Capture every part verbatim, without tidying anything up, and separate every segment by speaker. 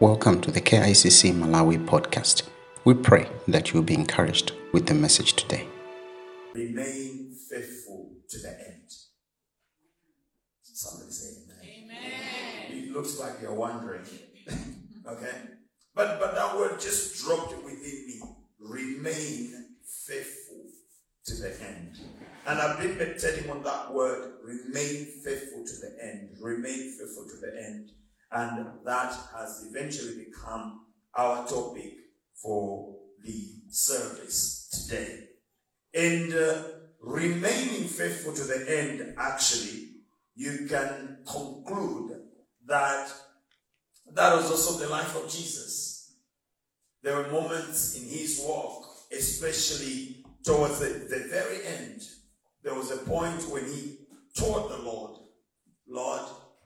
Speaker 1: Welcome to the K I C C Malawi podcast. We pray that you will be encouraged with the message today.
Speaker 2: Remain faithful to the end. Somebody say amen. Amen. It looks like you're wondering. Okay? But but that word just dropped within me. Remain faithful to the end. And I've been meditating on that word, remain faithful to the end. Remain faithful to the end. And that has eventually become our topic for the service today. And uh, remaining faithful to the end, actually, you can conclude that that was also the life of Jesus. There were moments in his walk, especially towards the, the very end. There was a point when he told the Lord, Lord,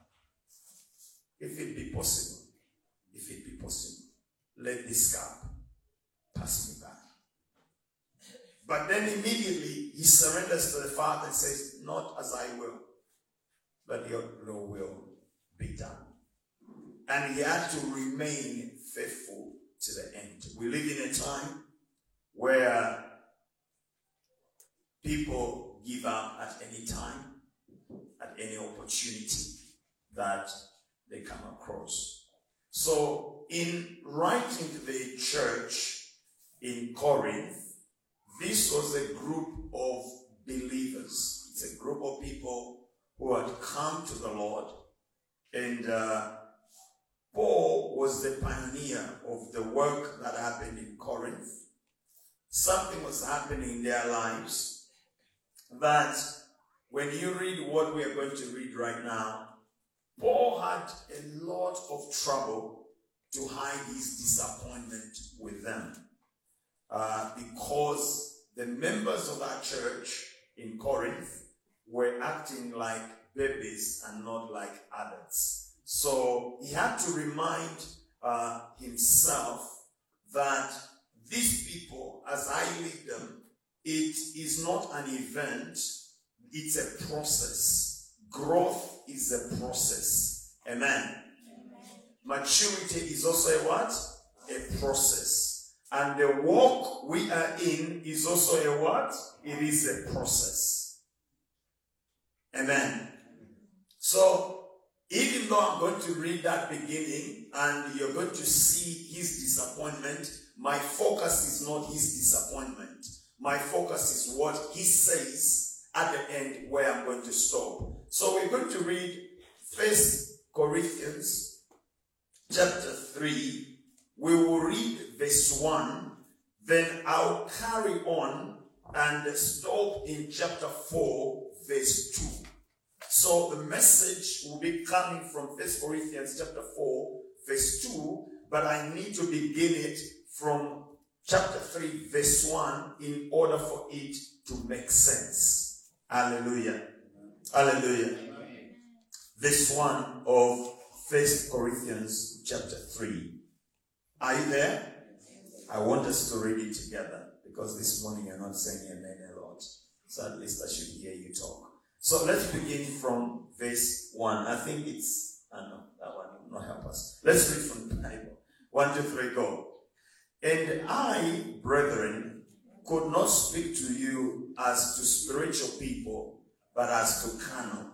Speaker 2: if it be possible, if it be possible, let this cup pass me by. But then immediately he surrenders to the Father and says, not as I will, but your will be done. And he had to remain faithful to the end. We live in a time where people give up at any time, at any opportunity that they come across. So in writing to the church in Corinth, this was a group of believers. It's a group of people who had come to the Lord. And uh, Paul was the pioneer of the work that happened in Corinth. Something was happening in their lives that when you read what we are going to read right now, Paul had a lot of trouble to hide his disappointment with them uh, because the members of that church in Corinth were acting like babies and not like adults. So he had to remind uh, himself that these people, as I lead them, it is not an event, it's a process. Growth is a process. Amen. Amen. Maturity is also a what? A process. And the walk we are in is also a what? It is a process. Amen. So, even though I'm going to read that beginning and you're going to see his disappointment, my focus is not his disappointment. My focus is what he says at the end where I'm going to stop. So we're going to read First Corinthians chapter three. We will read verse one. Then I'll carry on and stop in chapter four, verse two. So the message will be coming from First Corinthians chapter four, verse two. But I need to begin it from chapter three, verse one in order for it to make sense. Hallelujah. Hallelujah. Amen. Verse one of First Corinthians chapter three. Are you there? I want us to read it together because this morning you're not saying amen a lot. So at least I should hear you talk. So let's begin from verse one. I think it's, I know, that one will not help us. Let's read from the Bible. One, two, three, go. And I, brethren, could not speak to you as to spiritual people, but as to carnal,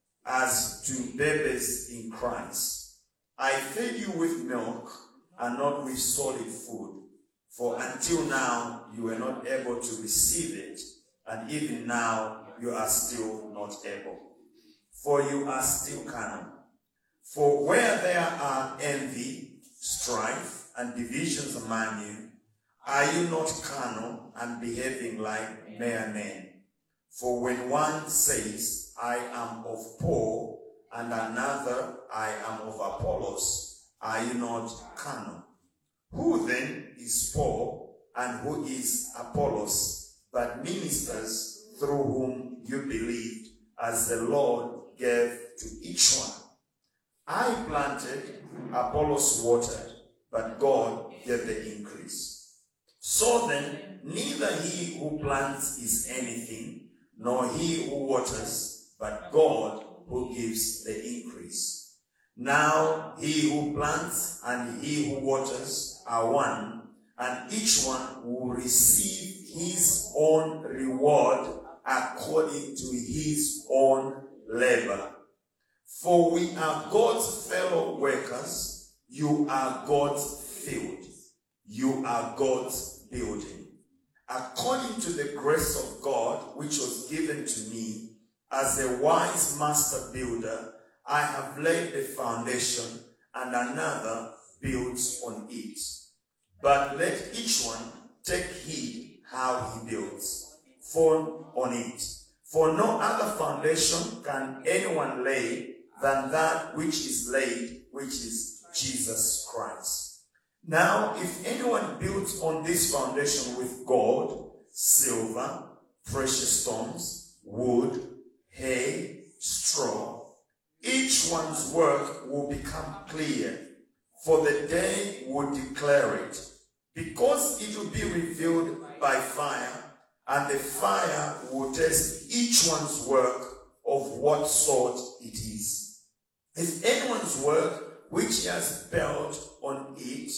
Speaker 2: as to babies in Christ. I fed you with milk and not with solid food, for until now you were not able to receive it, and even now you are still not able, for you are still carnal. For where there are envy, strife, and divisions among you, are you not carnal and behaving like mere men? For when one says, I am of Paul, and another, I am of Apollos, are you not carnal? Who then is Paul, and who is Apollos, but ministers through whom you believed, as the Lord gave to each one? I planted, Apollos watered, but God gave the increase. So then, neither he who plants is anything, nor he who waters, but God who gives the increase. Now he who plants and he who waters are one, and each one will receive his own reward according to his own labor. For we are God's fellow workers. You are God's field. You are God's building. According to the grace of God, which was given to me as a wise master builder, I have laid the foundation, and another builds on it. But let each one take heed how he builds, for on it. For no other foundation can anyone lay than that which is laid, which is Jesus Christ. Now, if anyone builds on this foundation with gold, silver, precious stones, wood, hay, straw, each one's work will become clear, for the day will declare it, because it will be revealed by fire, and the fire will test each one's work of what sort it is. If anyone's work which he has built on it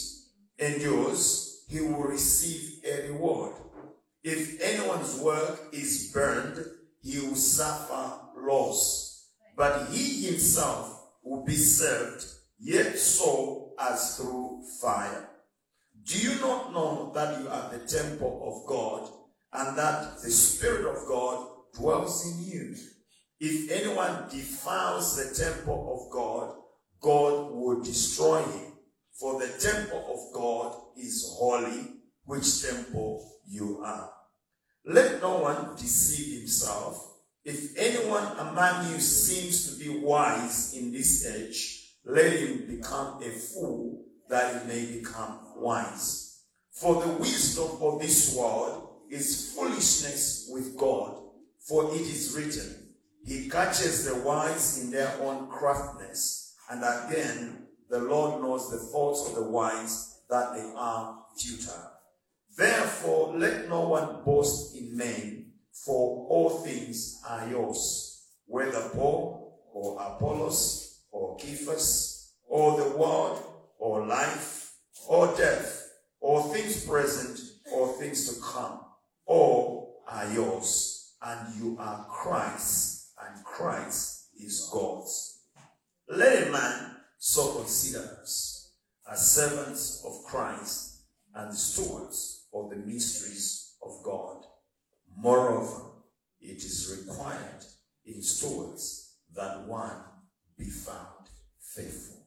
Speaker 2: endures, he will receive a reward. If anyone's work is burned, he will suffer loss. But he himself will be served, yet so as through fire. Do you not know that you are the temple of God, and that the Spirit of God dwells in you? If anyone defiles the temple of God, God will destroy him. For the temple of God is holy, which temple you are. Let no one deceive himself. If anyone among you seems to be wise in this age, let him become a fool, that he may become wise. For the wisdom of this world is foolishness with God. For it is written, he catches the wise in their own craftiness. And again, the Lord knows the thoughts of the wise, that they are futile. Therefore, let no one boast in men, for all things are yours, whether Paul or Apollos or Cephas or the world or life or death or things present or things to come, all are yours, and you are Christ, and Christ is God's. Let a man so consider us as servants of Christ and stewards of the mysteries of God. Moreover, it is required in stewards that one be found faithful.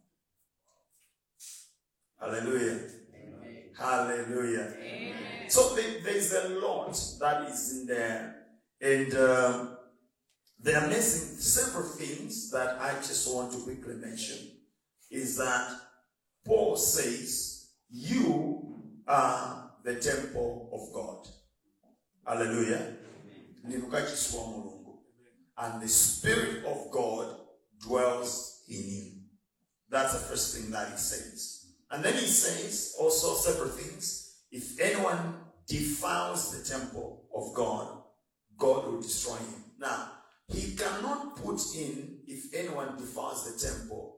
Speaker 2: Hallelujah. Amen. Hallelujah. Amen. So there's a lot that is in there. And um, there are missing several things that I just want to quickly mention. Is that Paul says, you are the temple of God. Hallelujah. And the Spirit of God dwells in you. That's the first thing that he says. And then he says also several things. If anyone defiles the temple of God, God will destroy him. Now, he cannot put in, if anyone defiles the temple,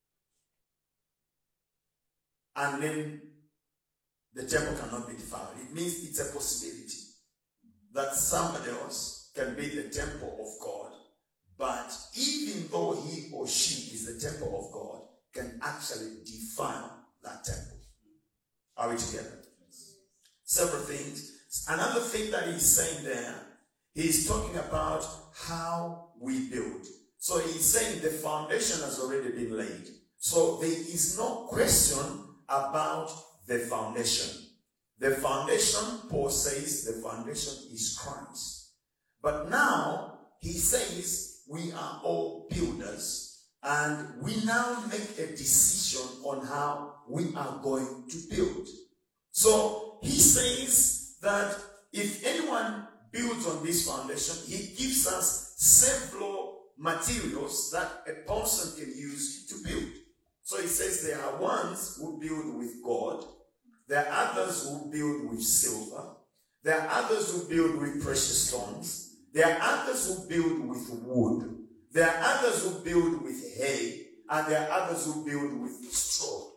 Speaker 2: and then the temple cannot be defiled. It means it's a possibility that somebody else can be the temple of God, but even though he or she is the temple of God, can actually defile that temple. Are we together? Several things. Another thing that he's saying there, he's talking about how we build. So he's saying the foundation has already been laid. So there is no question about the foundation. The foundation, Paul says, the foundation is Christ. But now, he says, we are all builders, and we now make a decision on how we are going to build. So, he says that if anyone builds on this foundation, he gives us several materials that a person can use to build. So he says there are ones who build with gold, there are others who build with silver, there are others who build with precious stones, there are others who build with wood, there are others who build with hay, and there are others who build with straw.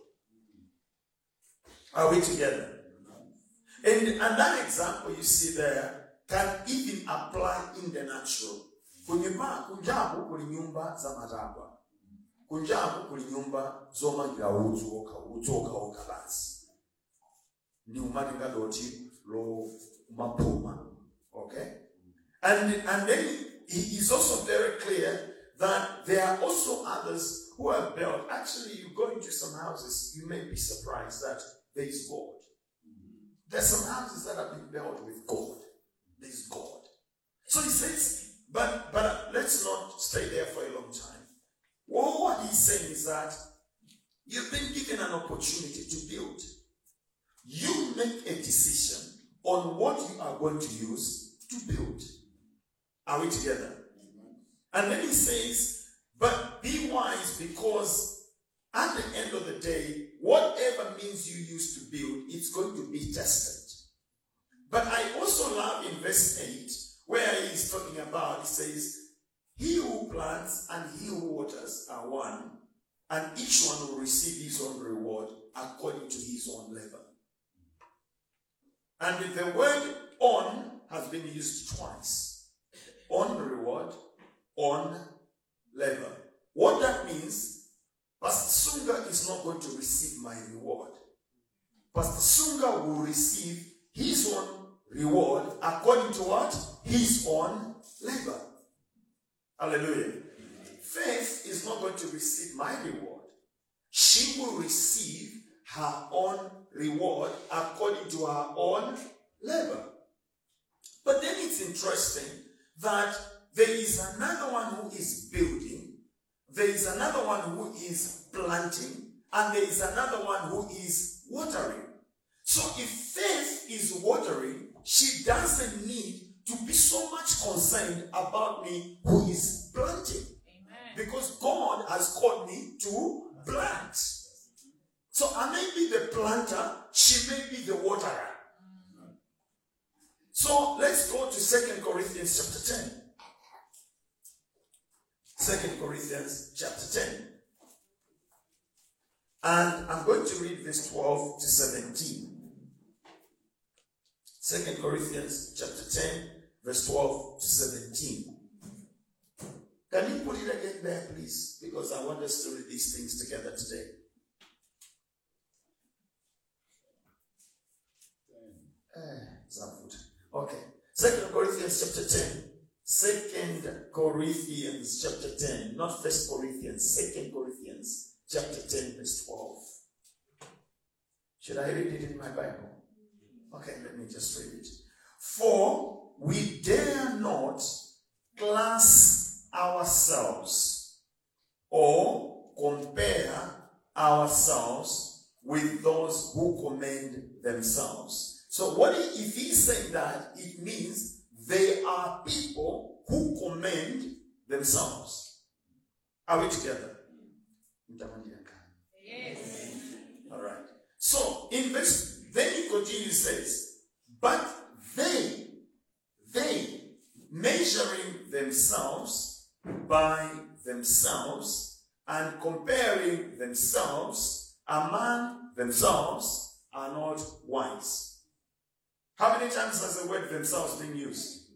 Speaker 2: Are we together? And, and that example you see there can even apply in the natural. Kunjabu kuli nyumba za matabwa. Kunjabu kuli nyumba zoma gira utu oka utu oka oka basi. Ni umatinga doti lo mapoma. Okay? And, and then he is also very clear that there are also others who have built. Actually, you go into some houses, you may be surprised that there is God. There's some houses that have been built with God. There is God. So he says, but but let's not stay there for a long time. Well, what he's saying is that you've been given an opportunity to build. You make a decision on what you are going to use to build. Are we together? And then he says, but be wise, because at the end of the day, whatever means you use to build, it's going to be tested. But I also love in verse eight, where he's talking about, he says, he who plants and he who waters are one, and each one will receive his own reward according to his own labor. And the word on has been used twice. On reward, on labor. What that means, Pastor Sunga is not going to receive my reward. Pastor Sunga will receive his own reward according to what? His own labor. Hallelujah. Faith is not going to receive my reward. She will receive her own reward according to her own labor. But then it's interesting that there is another one who is building, there is another one who is planting, and there is another one who is watering. So if faith is watering, she doesn't need to be so much concerned about me who is planting. Amen. Because God has called me to plant. So I may be the planter, she may be the waterer. Mm-hmm. So let's go to Second Corinthians chapter ten. Second Corinthians chapter ten. And I'm going to read verse twelve to seventeen. Second Corinthians chapter ten, verse twelve to seventeen. Can you put it again there, please? Because I want us to read these things together today. Okay. Second Corinthians chapter ten. Second Corinthians chapter ten. Not First Corinthians. Second Corinthians chapter ten, verse twelve. Should I read it in my Bible? Okay, let me just read it. For we dare not class ourselves or compare ourselves with those who commend themselves. So what if he's saying that, it means they are people who commend themselves. Are we together? Yes. All right. So in verse, then he continues, says, but they, they measuring themselves by themselves and comparing themselves among themselves are not wise. How many times has the word themselves been used?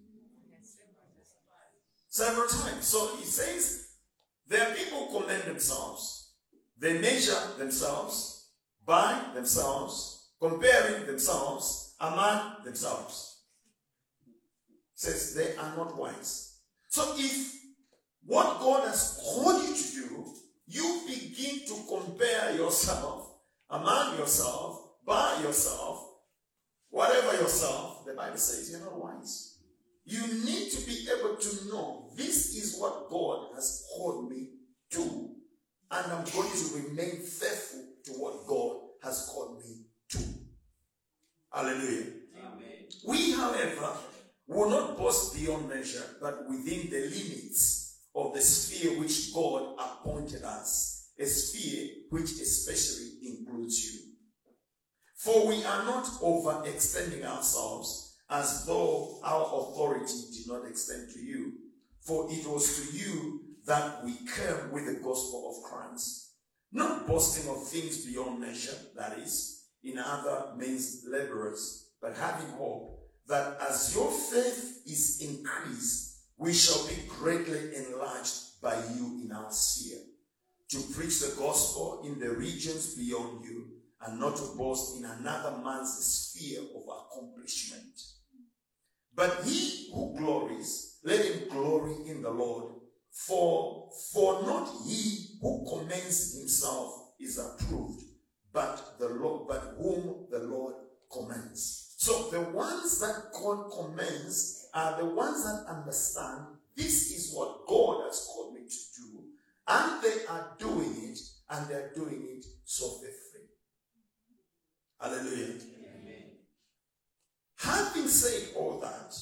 Speaker 2: Several times. So he says, there are people who commend themselves. They measure themselves by themselves, comparing themselves among themselves. Says they are not wise. So if what God has called you to do, you begin to compare yourself among yourself, by yourself, whatever yourself, the Bible says you're not wise. You need to be able to know this is what God has called me to, and I'm going to remain faithful to what God has called me to. Hallelujah. Amen. We, however, will not boast beyond measure, but within the limits of the sphere which God appointed us, a sphere which especially includes you. For we are not overextending ourselves as though our authority did not extend to you. For it was to you that we came with the gospel of Christ. Not boasting of things beyond measure, that is, in other men's laborers, but having hope that as your faith is increased, we shall be greatly enlarged by you in our sphere, to preach the gospel in the regions beyond you, and not to boast in another man's sphere of accomplishment. But he who glories, let him glory in the Lord. For, for not he who commends himself is approved, but the Lord, but whom the Lord commends. So the ones that God commends are the ones that understand this is what God has called me to do, and they are doing it, and they are doing it so faithfully. Hallelujah. Amen. Having said all that,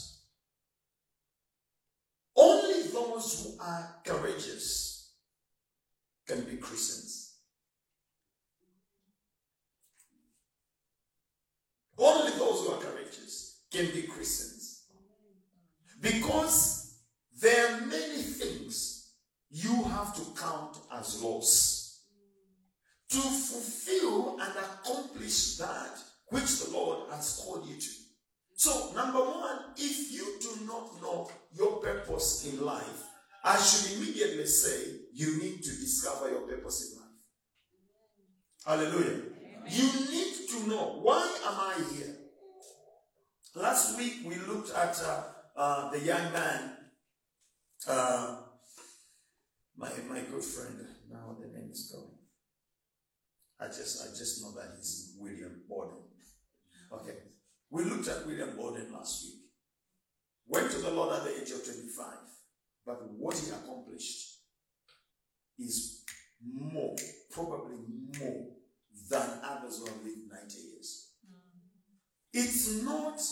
Speaker 2: only those who are courageous can be Christians. Only those who are courageous can be Christians. Because there are many things you have to count as loss to fulfill and accomplish that which the Lord has called you to. So, number one, if you do not know your purpose in life, I should immediately say you need to discover your purpose in life. Hallelujah. Amen. You need to know, why am I here? Last week we looked at uh, uh, the young man, uh, my my good friend. Now the name is going. I just I just know that he's William Borden. Okay. We looked at William Borden last week. Went to the Lord at the age of twenty-five. But what he accomplished is more, probably more than others who have lived ninety years. It's not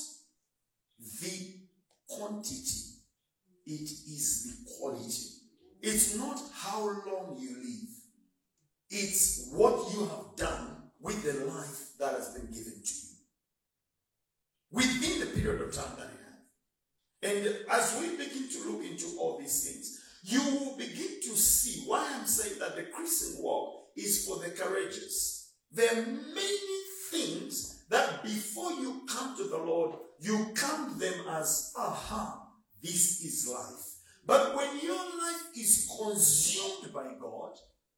Speaker 2: the quantity, it is the quality. It's not how long you live. It's what you have done with the life that has been given to you within the period of time that you have. And as we begin to look into all these things, you will begin to see why I'm saying that the Christian walk is for the courageous. There are many things that before you come to the Lord, you count them as, aha, this is life. But when your life is consumed by God,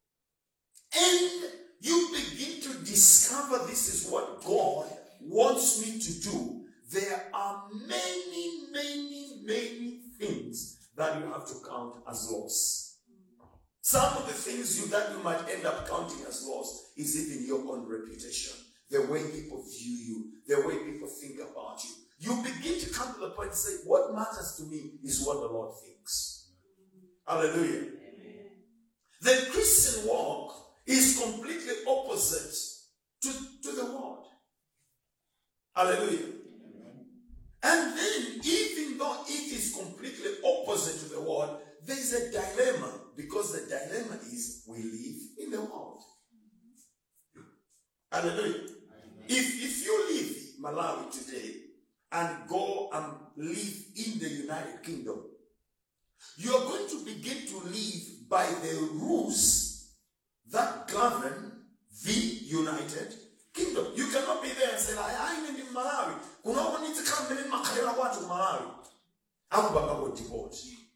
Speaker 2: and you begin to discover this is what God wants me to do, there are many, many, many things that you have to count as loss. Some of the things you, that you might end up counting as loss is even your own reputation, the way people view you, the way people think about you. You begin to come to the point and say, what matters to me is what the Lord thinks. Hallelujah. Amen. The Christian walk is completely opposite to, to the world. Hallelujah. Amen. And then, even though it is completely opposite to the world, there is a dilemma, because the dilemma is we live in the world. Hallelujah. Amen. If, if you leave Malawi today and go and live in the United Kingdom, you are going to begin to live by the rules that govern the United Kingdom. You cannot be there and say, I am in Malawi. You need to come in Malawi. I'm going to deport.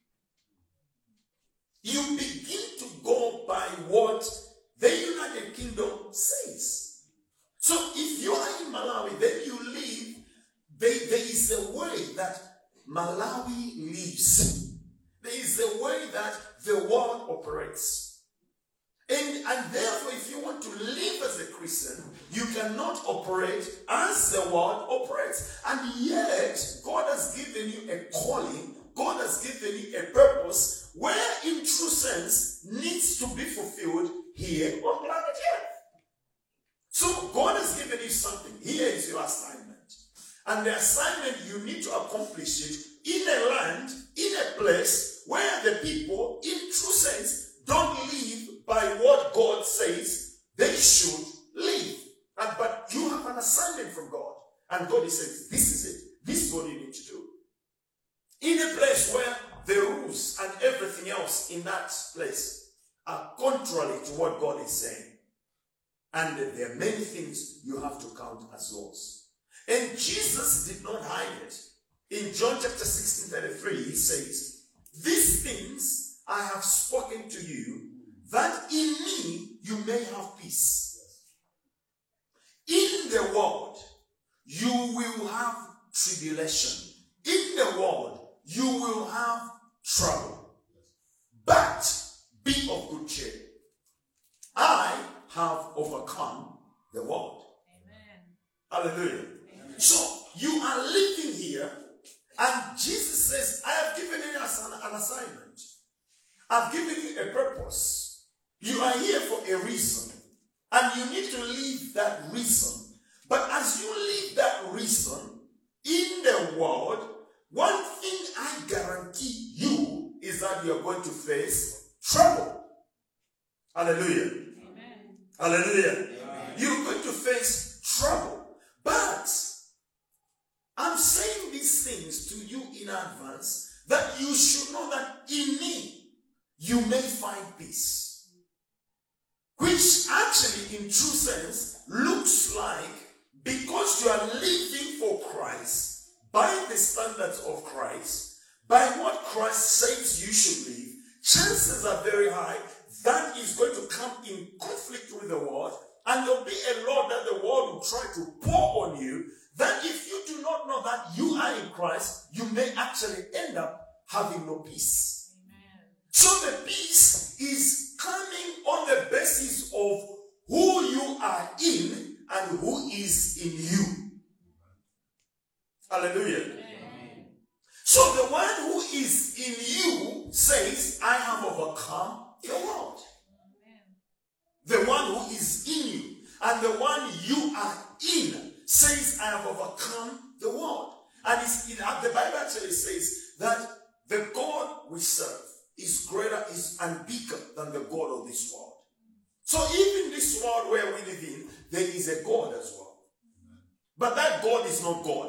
Speaker 2: You begin to go by what the United Kingdom says. So if you are in Malawi, then you live, there, there is a way that Malawi lives. There is a way that the world operates. And, and therefore, if you want to live as a Christian, you cannot operate as the world operates. And yet, God has given you a calling. God has given you a purpose where, in true sense, needs to be fulfilled here on planet Earth. So, God has given you something. Here is your assignment. And the assignment, you need to accomplish it in a land, in a place where the people, in true sense, don't live by what God says they should live. And, but you have an assignment from God. And God is saying, this is it. This is what you need to do. In a place where the rules and everything else in that place are contrary to what God is saying. And there are many things you have to count as laws. And Jesus did not hide it. In John chapter sixteen, thirty-three, he says, these things I have spoken to you, that in me you may have peace. In the world, you will have tribulation. In the world, you will have trouble. But be of good cheer. I have overcome the world. Amen. Hallelujah. Amen. So you are living here, and Jesus says, I have given you an, an assignment. I've given you a purpose. You are here for a reason, and you need to live that reason. But as you live that reason in the world, one thing I guarantee you is that you're going to face trouble. Hallelujah. Amen. Hallelujah. Amen. You're going to face trouble. But I'm saying these things to you in advance that you should know that in me you may find peace. Which actually, in true sense, looks like because you are living for Christ, by the standards of Christ, by what Christ says you should live, chances are very high that is going to come in conflict with the world, and there'll be a law that the world will try to pour on you, that if you do not know that you are in Christ, you may actually end up having no peace. Amen. So the peace is coming on the basis of who you are in and who is in you. Hallelujah. Amen. So the one who is in you says, I have overcome the world. Amen. The one who is in you and the one you are in says, I have overcome the world. And it's, it, the Bible actually says that the God we serve is greater is and bigger than the God of this world. So even this world where we live in, there is a God as well. But that God is not God.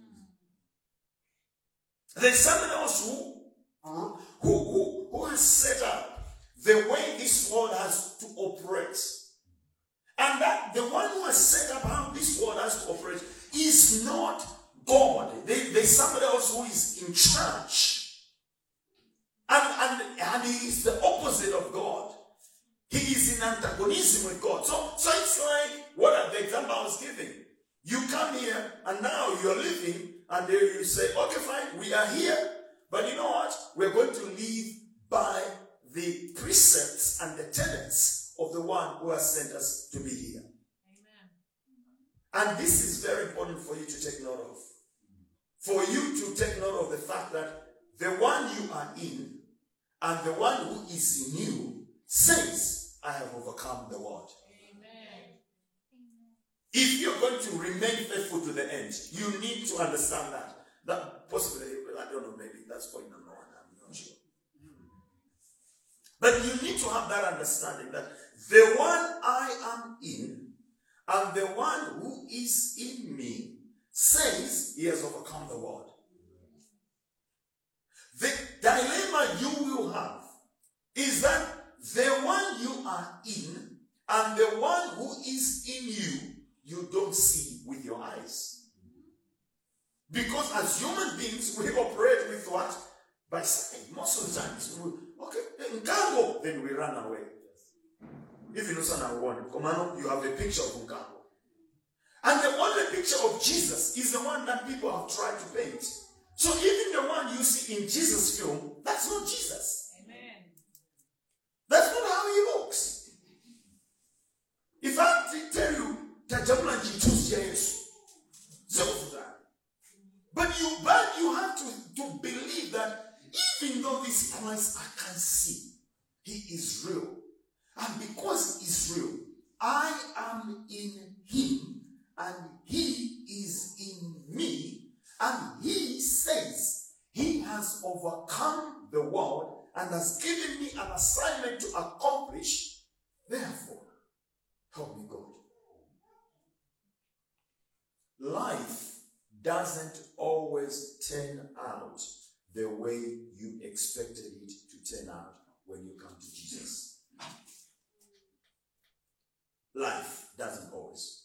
Speaker 2: There's someone else who, who, who, who has set up the way this world has to operate. And that the one who has set up how this world has to operate is not God. There, there's somebody else who is in charge. And, and, and he is the opposite of God. He is in antagonism with God. So, so it's like, what are the example I was giving? You come here and now you're living and then you say, okay, fine, we are here. But you know what? We're going to live by the precepts and the tenets of the one who has sent us to be here. Amen. And this is very important for you to take note of. For you to take note of the fact that the one you are in and the one who is in you says, I have overcome the world. Amen. If you're going to remain faithful to the end, you need to understand that. That possibly, I don't know, maybe that's point number one, I'm not sure. But you need to have that understanding that the one I am in and the one who is in me says he has overcome the world. The dilemma you will have is that the one you are in and the one who is in you, you don't see with your eyes. Because as human beings, we operate with what? By sight. Most of the times, we, okay, then Nkango, then we run away. If you know something, one, Komano, you have a picture of Nkango. And the only picture of Jesus is the one that people have tried to paint. So even the one you see in Jesus' film, that's not Jesus. Amen. That's not how he looks. If I tell you, but you but you have to, to believe that even though this Christ I can see, he is real. And because he is real, I am in him and he is in me, and he says he has overcome the world and has given me an assignment to accomplish. Therefore, help me God. Life doesn't always turn out the way you expected it to turn out when you come to Jesus. Life doesn't always.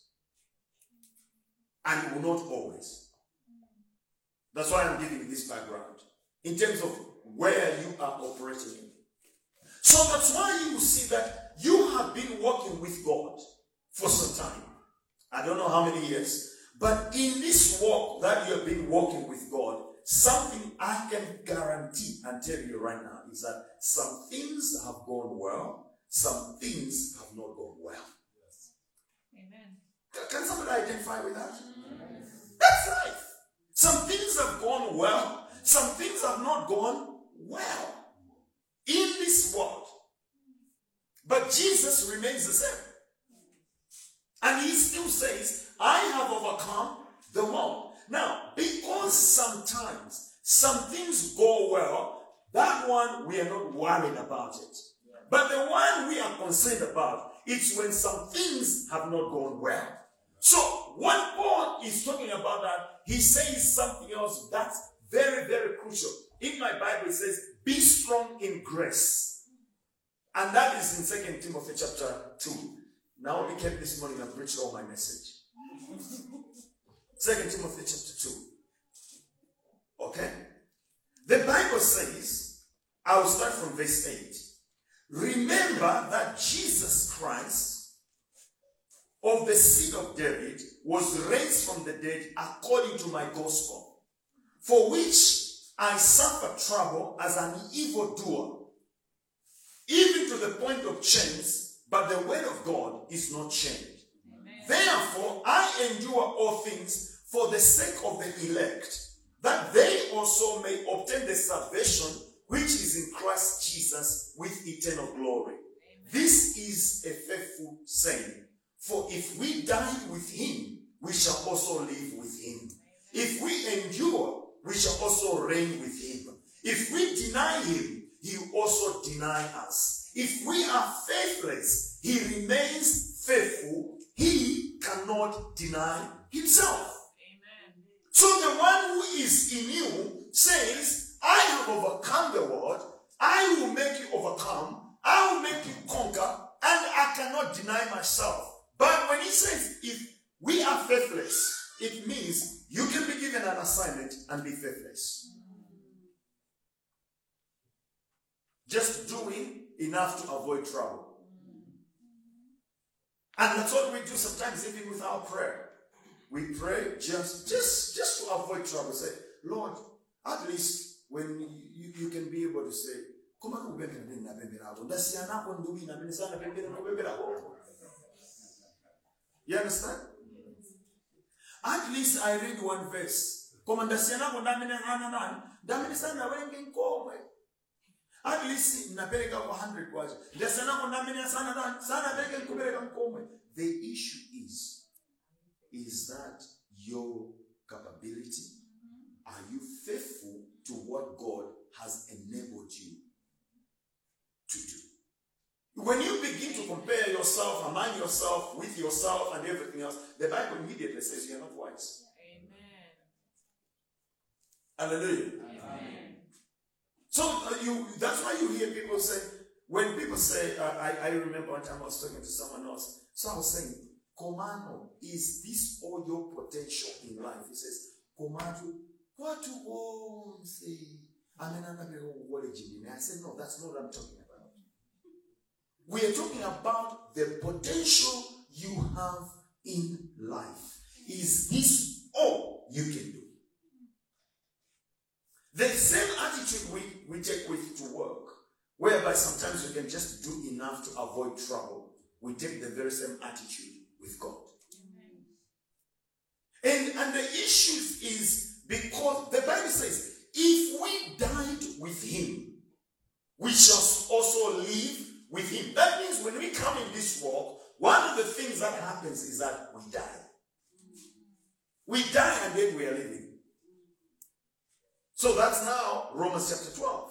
Speaker 2: And it will not always. That's why I'm giving you this background. In terms of where you are operating in. So that's why you see that you have been walking with God for some time. I don't know how many years. But in this walk that you have been walking with God, something I can guarantee and tell you right now is that some things have gone well, some things have not gone well. Yes. Amen. Can somebody identify with that? Mm-hmm. That's life. Some things have gone well, some things have not gone well in this world. But Jesus remains the same. And he still says, I have overcome the world. Now, because sometimes some things go well, that one we are not worried about it. But the one we are concerned about, it's when some things have not gone well. So, when Paul is talking about that, he says something else that's very, very crucial. In my Bible, it says, be strong in grace. And that is in Second Timothy chapter two. Now we came this morning and preached all my message. Second Timothy chapter two. Okay? The Bible says, I will start from verse eight. Remember that Jesus Christ, of the seed of David, was raised from the dead according to my gospel, for which I suffer trouble as an evildoer, even to the point of chains, but the word of God is not chained. Amen. Therefore, I endure all things for the sake of the elect, that they also may obtain the salvation which is in Christ Jesus with eternal glory. Amen. This is a faithful saying. For if we die with him, we shall also live with him. Amen. If we endure, we shall also reign with him. If we deny him, he will also deny us. If we are faithless, he remains faithful. He cannot deny himself. Amen. So the one who is in you says, I have overcome the world. I will make you overcome. I will make you conquer. And I cannot deny myself. But when he says, if we are faithless, it means you can be given an assignment and be faithless. Just doing enough to avoid trouble. And that's what we do sometimes, even with our prayer. We pray just, just, just to avoid trouble. Say, Lord, at least when you, you can be able to say, you understand? At least I read one verse. At least napeleka one hundred kwaje. The issue is, is that your capability? Are you faithful to what God has enabled you to do? When you begin to compare yourself, align yourself with yourself and everything else, the Bible immediately says you're not wise. Amen. Hallelujah. Amen. So uh, you, that's why you hear people say, when people say, uh, I, I remember one time I was talking to someone else, so I was saying, Komano, is this all your potential in life? He says, Komano, what do you say? I said, no, that's not what I'm talking about. We are talking about the potential you have in life. Is this all you can do? The same attitude we, we take with to work, whereby sometimes we can just do enough to avoid trouble. We take the very same attitude with God. And, and the issue is because the Bible says, if we died with him, we shall also live with him. That means when we come in this walk, one of the things that happens is that we die. We die and then we are living. So that's now Romans chapter twelve.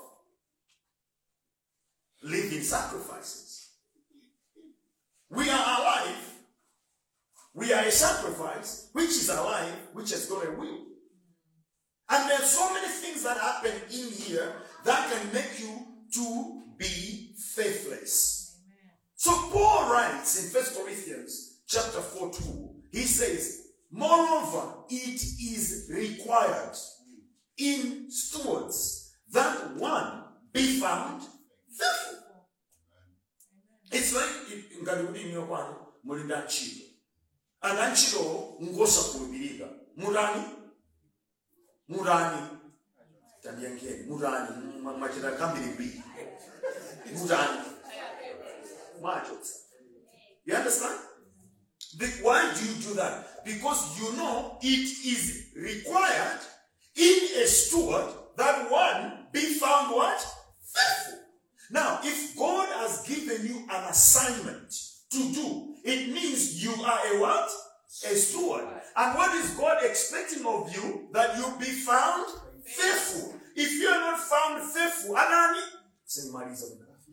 Speaker 2: Living sacrifices. We are alive. We are a sacrifice, which is alive, which has got a will. And there are so many things that happen in here that can make you to be faithless. Amen. So Paul writes in First Corinthians chapter four two, he says, moreover, it is required in stewards that one be found faithful. It's like ngaludi nyokwano mulinda nchilo. Ana nchilo ngosa kulubiriga. Murani Murani Tandiangeni Murani Machina Kambiri B. Murani. You understand? The, why do you do that? Because you know it is required in a steward that one be found what? Faithful. Now, if God has given you an assignment to do, it means you are a what? A steward. And what is God expecting of you? That you be found faithful. If you are not found faithful, Anani, say Marisa.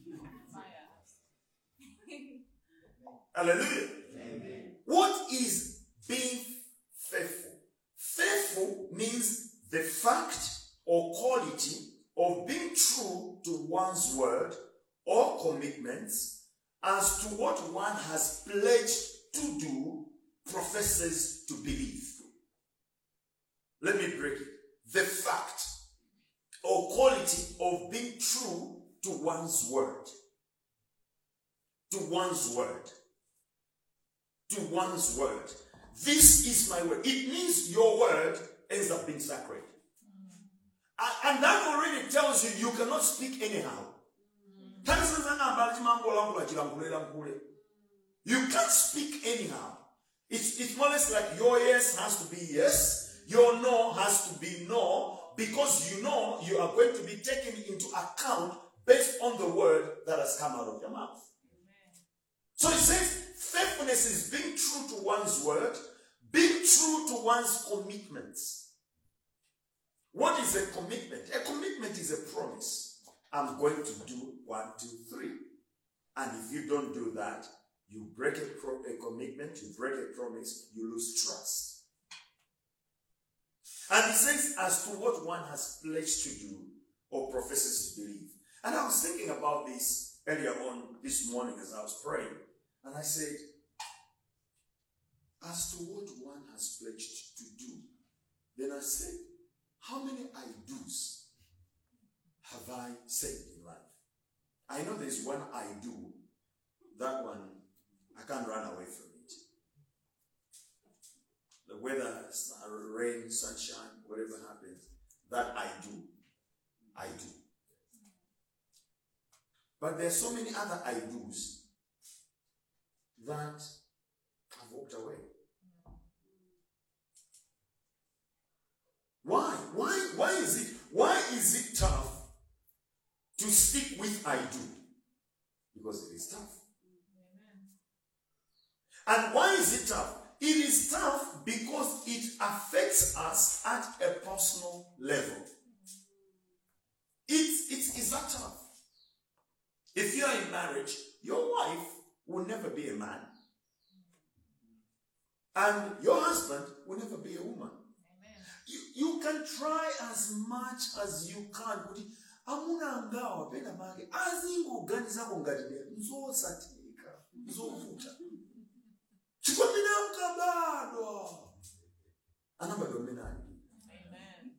Speaker 2: Hallelujah. Amen. What is being faithful? Faithful means the fact or quality of being true to one's word or commitments as to what one has pledged to do, professes to believe. Let me break it. The fact or quality of being true to one's word. To one's word. To one's word. This is my word. It means your word ends up being sacred. And that already tells you you cannot speak anyhow. You can't speak anyhow. It's, it's more or less like your yes has to be yes, your no has to be no, because you know you are going to be taken into account based on the word that has come out of your mouth. Amen. So it says faithfulness is being true to one's word, being true to one's commitments. What is a commitment? A commitment is a promise. I'm going to do one, two, three. And if you don't do that, you break a, pro- a commitment, you break a promise, you lose trust. And it says, as to what one has pledged to do or professes to believe. And I was thinking about this earlier on this morning as I was praying. And I said, as to what one has pledged to do. Then I said, how many I do's have I said in life? I know there's one I do. That one, I can't run away from it. The weather, rain, sunshine, whatever happens, that I do. I do. But there's so many other I do's that I've walked away. Why? Why? Why is it? Why is it tough to stick with I do? Because it is tough. Amen. And why is it tough? It is tough because it affects us at a personal level. It's, it's, it's that tough. If you are in marriage, your wife will never be a man. And your husband will never be a woman. You, you can try as much as you can. Amuna ngawa pena mage azingo ganiza kongatide nzo satika nzo vuta chikwamina mkabado anabado menani. Amen.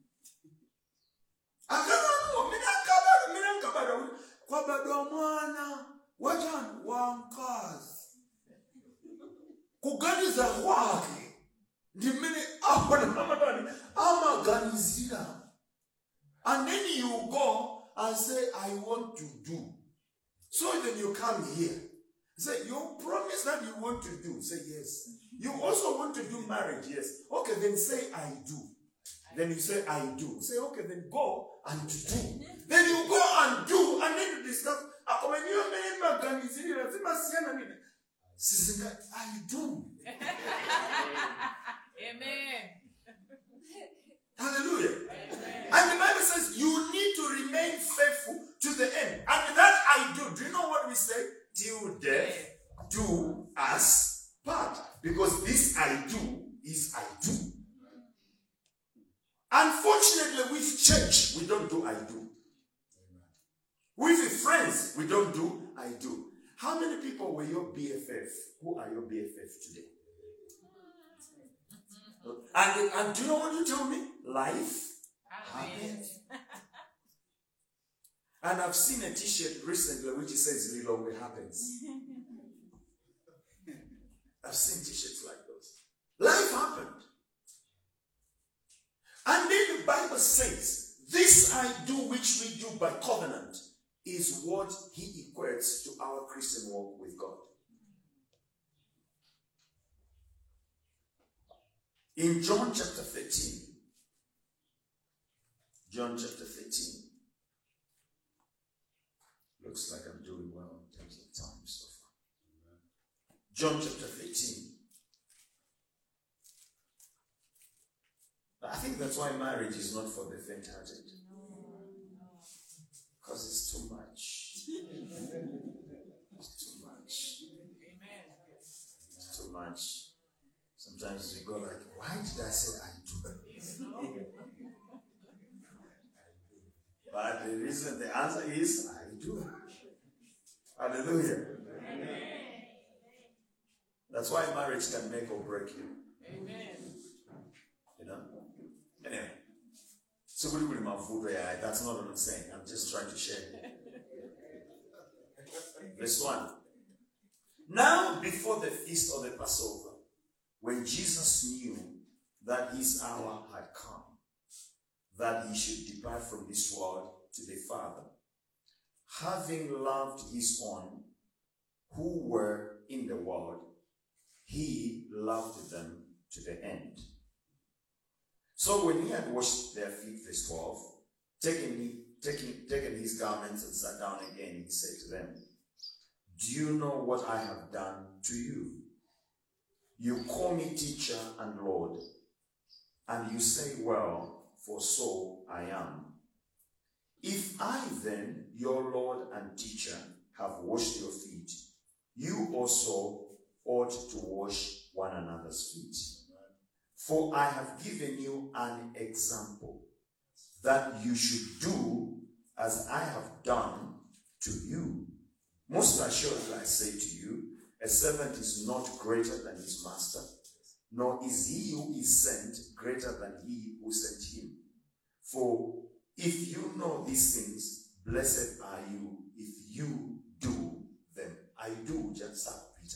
Speaker 2: Akana mina kabado mina mkabado kwa bado mwana wajan wankazi kuganiza kwake ndimene apana mamadani amaganizira. And then you go and say, I want to do. So then you come here. Say, you promise that you want to do. Say, yes. You also want to do marriage. Yes. Okay, then say, I do. Then you say, I do. Say, okay, then go and do. Then you go and do. And then you discuss. I do. Amen. Hallelujah. Amen. And the Bible says you need to remain faithful to the end. And that I do. Do you know what we say? Till death do us part. Because this I do is I do. Unfortunately, with church, we don't do I do. With friends, we don't do I do. How many people were your B F F? Who are your B F F today? And, and do you know what you tell me? Life happens. And I've seen a t-shirt recently which says Lilo It Happens. I've seen t-shirts like those. Life happened. And then the Bible says, this I do which we do by covenant is what he equates to our Christian walk with God. In John chapter thirteen, John chapter thirteen, looks like I'm doing well in terms of time so far. John chapter thirteen. I think that's why marriage is not for the faint-hearted. Because it's too much. It's too much. It's too much. Sometimes you go like, why did I say I do? But the reason, the answer is, I do. Hallelujah. That's why marriage can make or break you. Amen. You know? Anyway. So that's not what I'm saying. I'm just trying to share. Verse one. Now before the feast of the Passover, when Jesus knew that his hour had come, that he should depart from this world to the Father, having loved his own who were in the world, he loved them to the end. So when he had washed their feet, verse twelve, taking, taking, taken his garments and sat down again, he said to them, do you know what I have done to you? You call me teacher and Lord, and you say, well, for so I am. If I then, your Lord and teacher, have washed your feet, you also ought to wash one another's feet. For I have given you an example, that you should do as I have done to you. Most assuredly I say to you, a servant is not greater than his master, nor is he who is sent greater than he who sent him. For if you know these things, blessed are you if you do them. I do just like Peter.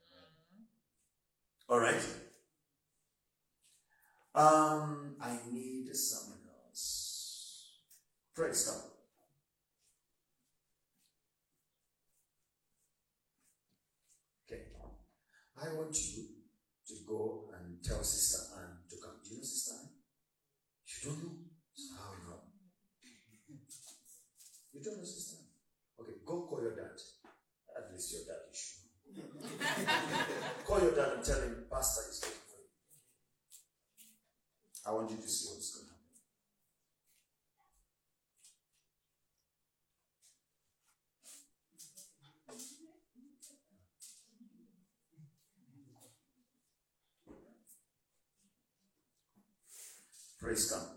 Speaker 2: All right. Um, I need someone else. Praise God. Okay. I want you to go and tell Sister Anne to come. Do you know Sister Anne? You don't know? How no? You don't know Sister Anne? Okay, go call your dad. At least your dad you should. Call your dad and tell him Pastor is looking for you. I want you to see what's going to happen. Praise God.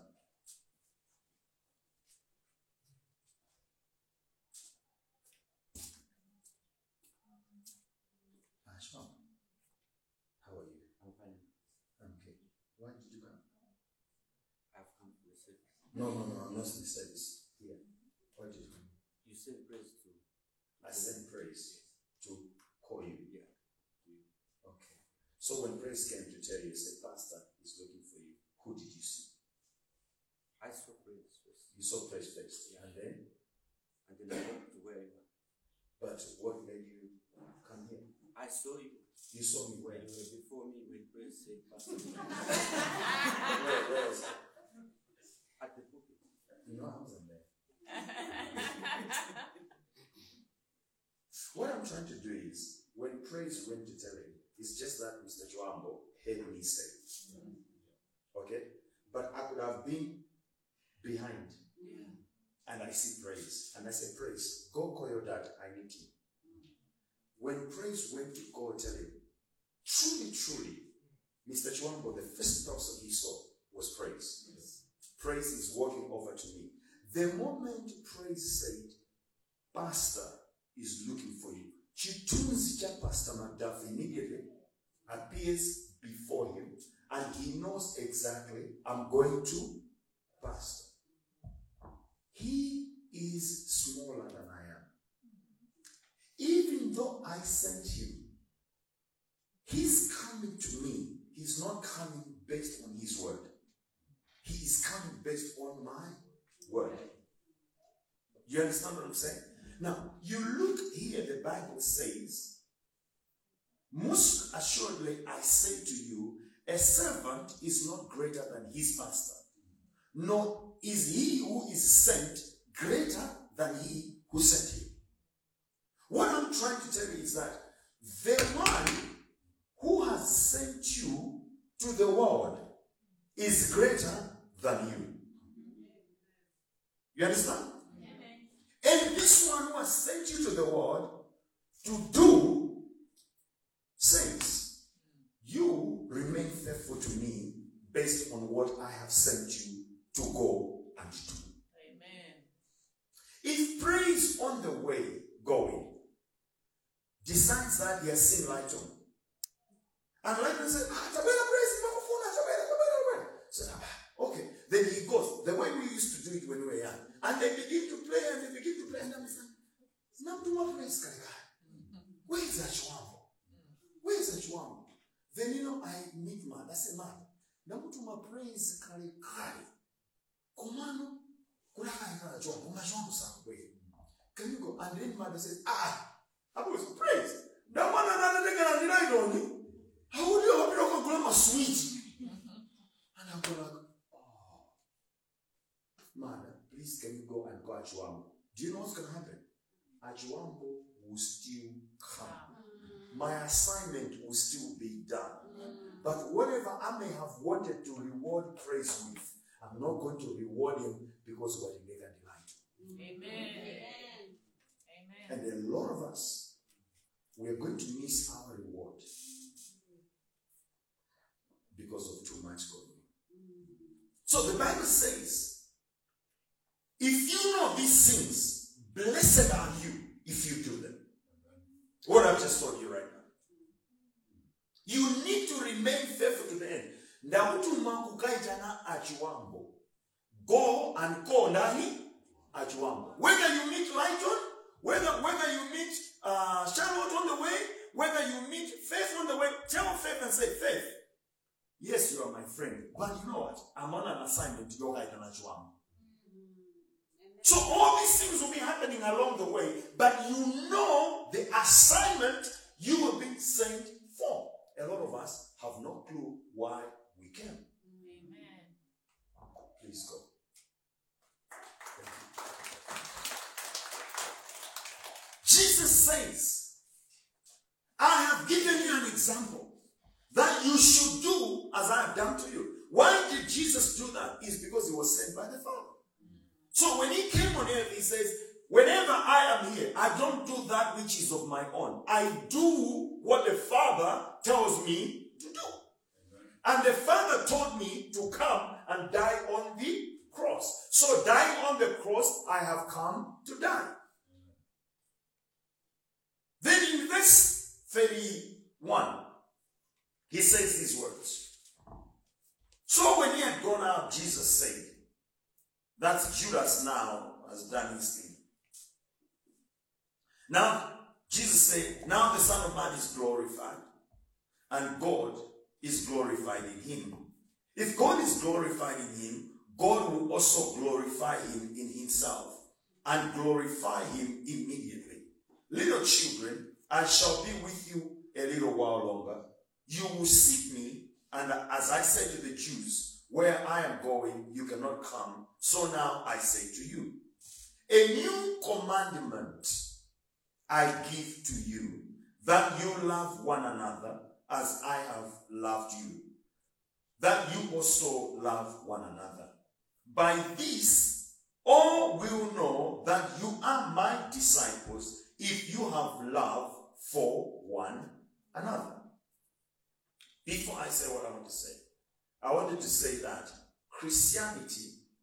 Speaker 2: Ashwam, how are you?
Speaker 3: I'm fine.
Speaker 2: Okay. Why did you come?
Speaker 3: I've come to the service.
Speaker 2: No, no, no, I'm not in the service. Here. Why did you come?
Speaker 3: You send praise to.
Speaker 2: I sent praise to call you.
Speaker 3: Yeah.
Speaker 2: Okay. So when praise came to tell you, say, Pastor is looking for you, who did you see?
Speaker 3: I saw praise first.
Speaker 2: You saw praise first.
Speaker 3: Yeah.
Speaker 2: And then?
Speaker 3: And then I went to where you were.
Speaker 2: But what made you come here?
Speaker 3: I saw you.
Speaker 2: You saw me where?
Speaker 3: You were before me when praise said, Pastor.
Speaker 2: Where, where was it?
Speaker 3: At the pulpit.
Speaker 2: No, I wasn't there. What I'm trying to do is, when praise went to tell him, it's just that Mister Chwambo heard me say. Okay? But I could have been behind. Yeah. And I see praise. And I say, praise, go call your dad, I need him. When praise went to go tell him, truly, truly, Mister Chwambo, the first person he saw was praise. Yes. praise is walking over to me. The moment praise said, Pastor is looking for you, chitunzi cha Pastor McDuff immediately appears before him, and he knows exactly, I'm going to Pastor. He is smaller than I am. Even though I sent him, he's coming to me. He's not coming based on his word. He is coming based on my word. You understand what I'm saying? Now, you look here, the Bible says, most assuredly I say to you, a servant is not greater than his master, nor is he who is sent greater than he who sent him. What I'm trying to tell you is that the one who has sent you to the world is greater than you. You understand? And this one who has sent you to the world to do says, you remain faithful to me based on what I have sent you to go and do.
Speaker 4: Amen.
Speaker 2: If praise on the way going decides that he has seen light on, and light on says, ah, Tabela praise, Tabela, Tabela, Tabela. So, okay. Then he goes, the way we used to do it when we were young. And they begin to play, and they begin to play, and I'm saying, it's not too much praise, Kalika. Where is that Chuambo? Where is that Chuambo? Then, you know, I meet man. I say, man, now to my praise, Kalika. Komano, Kulaka, Chuambo, Machuambo, Sakwe. Can you go? And then mother says, ah, I was praise. That one another thing, and I denied on you. How would you have your grandma sweet? And I'm going like, oh, mother, please can you go and go Achuambo? Do you know what's going to happen? Achuambo will still come. My assignment will still be done. But whatever I may have wanted to reward praise with, I'm not going to reward him because of what he made a delight.
Speaker 4: Amen.
Speaker 2: And a lot of us, we are going to miss our reward because of too much going on. So the Bible says, if you know these things, blessed are you if you do them. What I've just told you right now. You need to remain faithful to the end. Go and go ndani Achuambo. Whether you meet Lighton, whether whether you meet uh, Charlotte on the way, whether you meet Faith on the way, tell Faith and say, Faith, yes, you are my friend, but you know what? I'm on an assignment to go guide an Achuambo. So all these things will be happening along the way, but you know the assignment you have been sent for. A lot of us have no clue why we came.
Speaker 4: Amen.
Speaker 2: Please go. Jesus says, I have given you an example that you should do as I have done to you. Why did Jesus do that? Is because he was sent by the Father. So when he came on earth, he says, whenever I am here, I don't do that which is of my own. I do what the Father tells me to do. And the Father told me to come and die on the cross. So dying on the cross, I have come to die. Then in verse thirty-one, he says these words. So when he had gone out, Jesus said, that's Judas now has done his thing. Now, Jesus said, now the Son of Man is glorified, and God is glorified in him. If God is glorified in him, God will also glorify him in himself, and glorify him immediately. Little children, I shall be with you a little while longer. You will seek me, and as I said to the Jews, where I am going, you cannot come. So now I say to you, a new commandment I give to you, that you love one another as I have loved you, that you also love one another. By this, all will know that you are my disciples if you have love for one another. Before I say what I want to say, I wanted to say that Christianity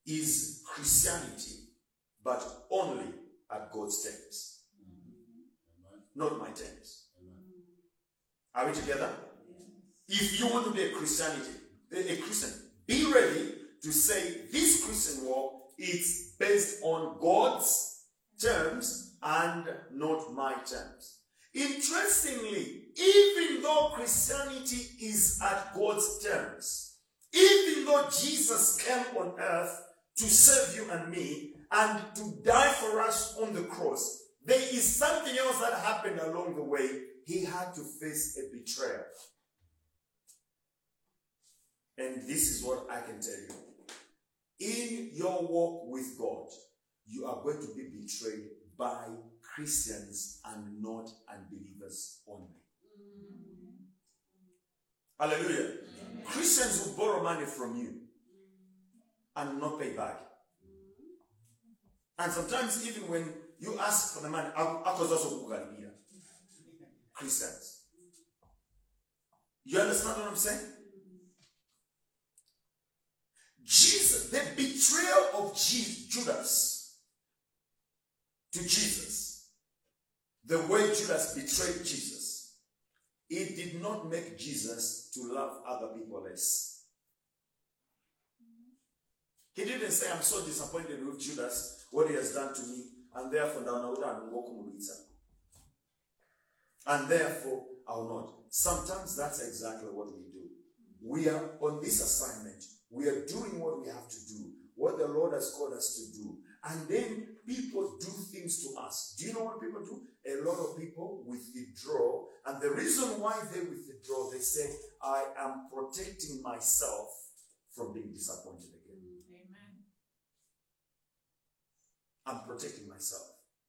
Speaker 2: is Christianity, but only at God's terms, not my terms. Are we together? If you want to be a Christianity, a Christian, be ready to say this Christian walk is based on God's terms and not my terms. Interestingly, even though Christianity is at God's terms, even though Jesus came on earth to save you and me and to die for us on the cross, there is something else that happened along the way. He had to face a betrayal. And this is what I can tell you. In your walk with God, you are going to be betrayed by Christians and not unbelievers only. Hallelujah. Mm-hmm. Christians will borrow money from you and not pay back. And sometimes even when you ask for the money, Christians. You understand what I'm saying? Jesus, the betrayal of Judas to Jesus, the way Judas betrayed Jesus, it did not make Jesus to love other people less. He didn't say, I'm so disappointed with Judas, what he has done to me, and therefore and therefore I will not. Sometimes that's exactly what we do. We are on this assignment. We are doing what we have to do, what the Lord has called us to do. And then people do things to us. Do you know what people do? A lot of people withdraw. And the reason why they withdraw, they say, I am protecting myself from being disappointed again.
Speaker 4: Amen.
Speaker 2: I'm protecting myself.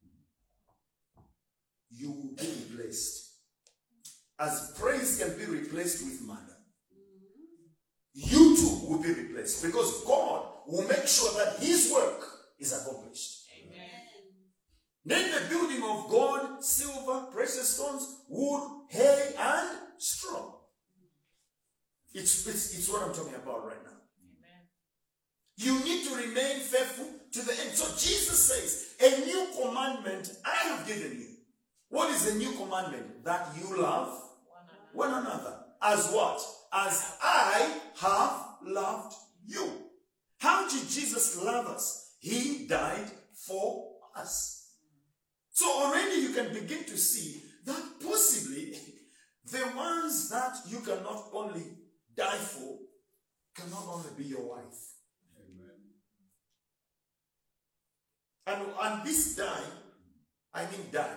Speaker 2: You will be replaced. As praise can be replaced with manna, you too will be replaced, because God will make sure that his work is accomplished.
Speaker 4: Amen.
Speaker 2: Then the building of gold, silver, precious stones, wood, hay, and straw. It's, it's, it's what I'm talking about right now.
Speaker 4: Amen.
Speaker 2: You need to remain faithful to the end. So Jesus says, a new commandment I have given you. What is the new commandment? That you love one another. One another. As what? As I have loved you. How did Jesus love us? He died for us. So already you can begin to see that possibly the ones that you can not only die for can not only be your wife. Amen. And, and this die, I mean die.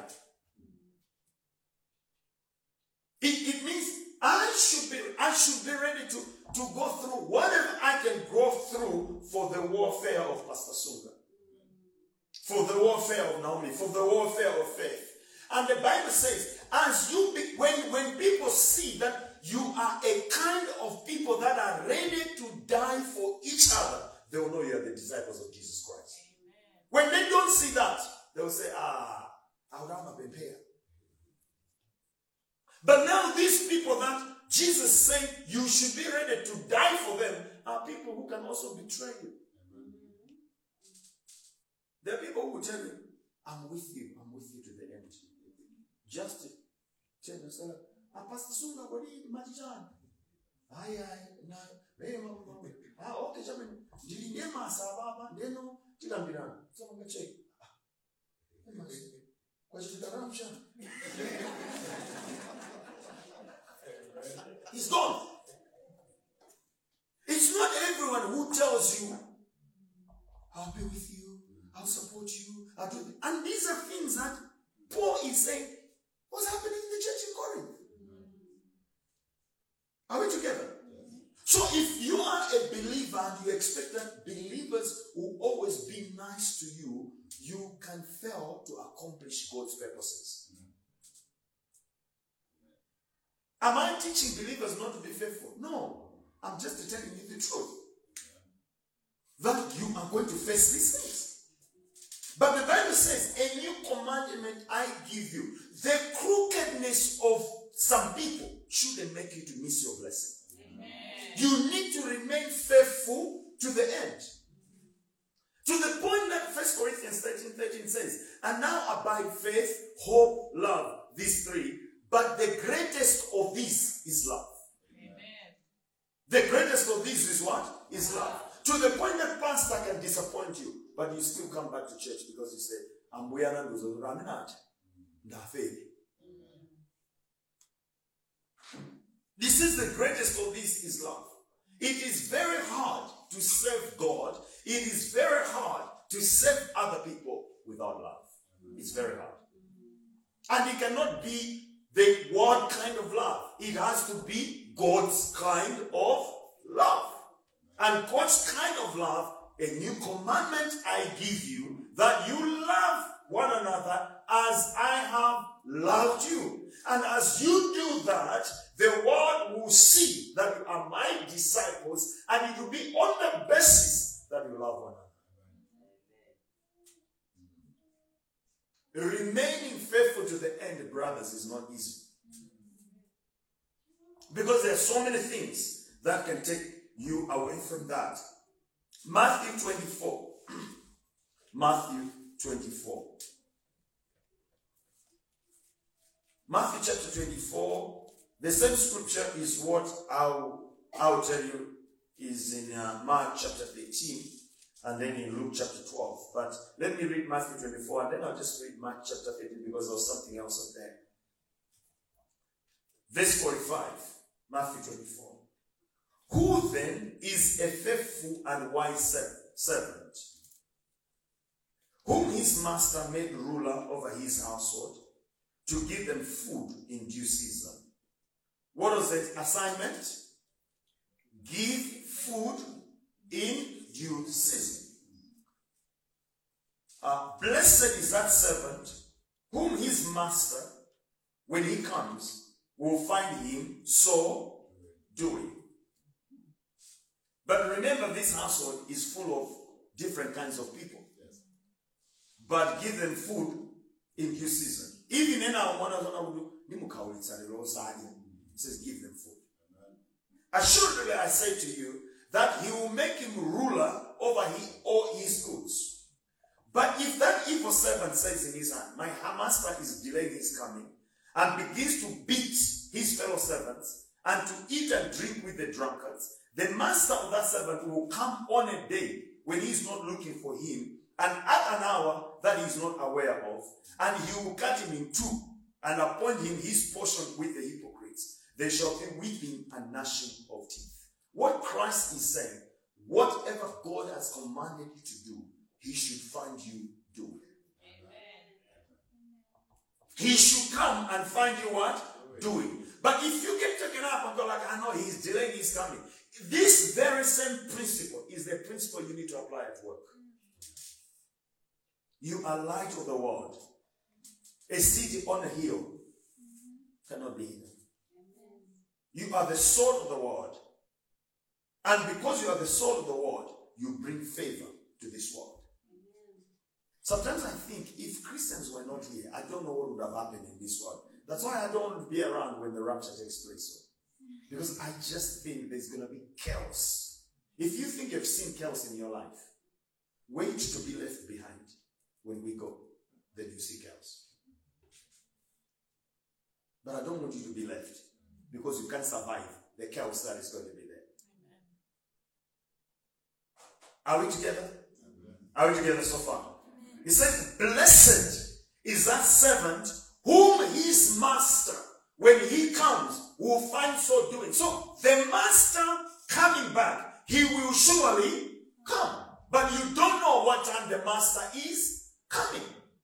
Speaker 2: It, it means I should be I should be ready to, to go through whatever I can go through for the warfare of Pastor Sunga, for the warfare of Naomi, for the warfare of faith. And the Bible says, as you be, when, when people see that you are a kind of people that are ready to die for each other, they will know you are the disciples of Jesus Christ. Amen. When they don't see that, they will say, ah, I would have been here. But now these people that Jesus said you should be ready to die for them are people who can also betray you. Amen. There are people who will tell you, I'm with you, I'm with you to the end. Just tell yourself, ah, Pastor Sunga, what do you imagine? Aye, aye, no, very well, ah, okay, Chairman, did you name us, Ababa, then no, Tilambiran, someone can check. He's gone. It's not everyone who tells you, I'll be with you, I'll support you, I'll do. And these are things that Paul is saying was happening in the church in Corinth. Are we together? So if you are a believer and you expect that believers will always be nice to you, you can fail to accomplish God's purposes. Am I teaching believers not to be faithful? No. I'm just telling you the truth. That you are going to face these things. But the Bible says, a new commandment I give you. The crookedness of some people shouldn't make you to miss your blessing. Amen. You need to remain faithful to the end. abide faith, hope, love. These three. But the greatest of these is love.
Speaker 4: Amen.
Speaker 2: The greatest of these is what? Is love. To the point that pastor can disappoint you, but you still come back to church because you say, I'm wearing I'm not. This is the greatest of these is love. It is very hard to serve God. It is very hard to serve other people without love. It's very hard. And it cannot be the world kind of love. It has to be God's kind of love. And God's kind of love, a new commandment I give you, that you love one another as I have loved you. And as you do that, the world will see that you are my disciples, and it will be on the basis that you love one another. Remaining faithful to the end, brothers, is not easy. Because there are so many things that can take you away from that. Matthew twenty-four. Matthew twenty-four. Matthew chapter twenty-four. The same scripture is what I'll, I'll tell you is in uh, Mark chapter thirteen and then in Luke chapter twelve. But let me read Matthew twenty-four and then I'll just read Mark chapter thirteen because there's something else on there. Verse forty-five, Matthew twenty-four. Who then is a faithful and wise servant, whom his master made ruler over his household, to give them food in due season? What was the assignment? Give food in due season. Uh, blessed is that servant whom his master, when he comes, will find him so doing. But remember, this household is full of different kinds of people. Yes. But give them food in due season. Even in our one it says give them food. Assuredly, I say to you that he will make him ruler over he, all his goods. But if that evil servant says in his heart, my master is delaying his coming, and begins to beat his fellow servants and to eat and drink with the drunkards, the master of that servant will come on a day when he is not looking for him, and at an hour that he is not aware of, and he will cut him in two and appoint him his portion with the hypocrites. There shall be weeping and gnashing of teeth. What Christ is saying, whatever God has commanded you to do, he should find you doing. He should come and find you what? Doing. But if you get taken up and go like, I know he's delaying his coming. This very same principle is the principle you need to apply at work. You are light of the world. A city on a hill cannot be hidden. You are the salt of the world. And because you are the salt of the world, you bring favor to this world. Sometimes I think if Christians were not here, I don't know what would have happened in this world. That's why I don't want to be around when the rapture takes place. Because I just think there's going to be chaos. If you think you've seen chaos in your life, wait to be left behind. When we go, then you see chaos. But I don't want you to be left because you can't survive the chaos that is going to be there. Are we together? Are we together so far? He said, blessed is that servant whom his master, when he comes, will find so doing. So the master coming back, he will surely come. But you don't know what time the master is coming.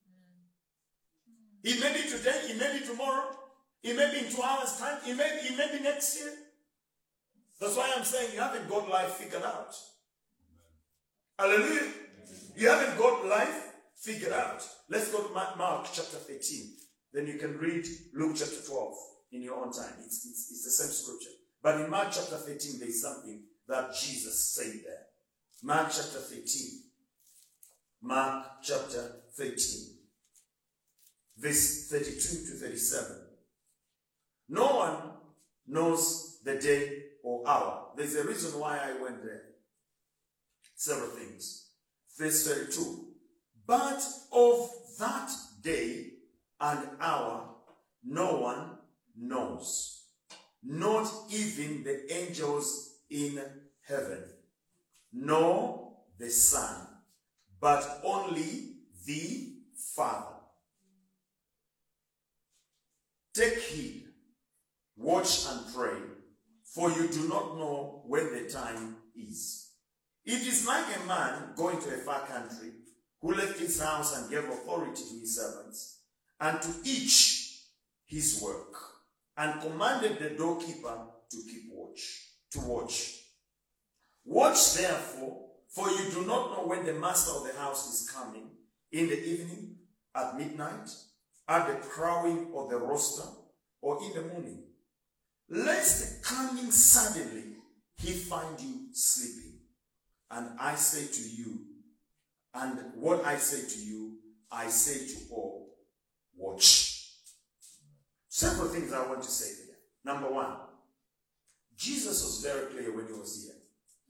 Speaker 2: It may be today, it may be tomorrow, it may be in two hours' time, it may, it may be next year. That's why I'm saying you haven't got life figured out. Hallelujah. You haven't got life figured out. Let's go to Mark chapter thirteen. Then you can read Luke chapter twelve in your own time. It's, it's, it's the same scripture. But in Mark chapter thirteen, there's something that Jesus said there. Mark chapter thirteen. Mark chapter thirteen. Verse thirty-two to thirty-seven. No one knows the day or hour. There's a reason why I went there. Several things. Verse thirty-two. But of that day and hour no one knows, not even the angels in heaven, nor the Son, but only the Father. Take heed, watch and pray, for you do not know when the time is. It is like a man going to a far country, who left his house and gave authority to his servants, and to each his work, and commanded the doorkeeper to keep watch, to watch. Watch therefore, for you do not know when the master of the house is coming, in the evening, at midnight, at the crowing of the rooster, or in the morning, lest coming suddenly he find you sleeping. And I say to you, and what I say to you, I say to all, watch. Several things I want to say here. Number one, Jesus was very clear when he was here.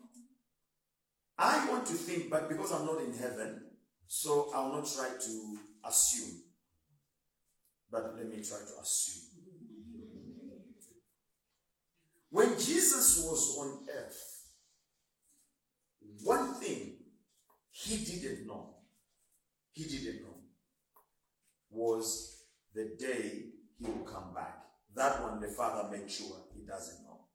Speaker 2: I want to think, but because I'm not in heaven, so I'll not try to assume. But let me try to assume. When Jesus was on earth, one thing he didn't know, he didn't know, was the day he will come back. That one the Father made sure he doesn't know.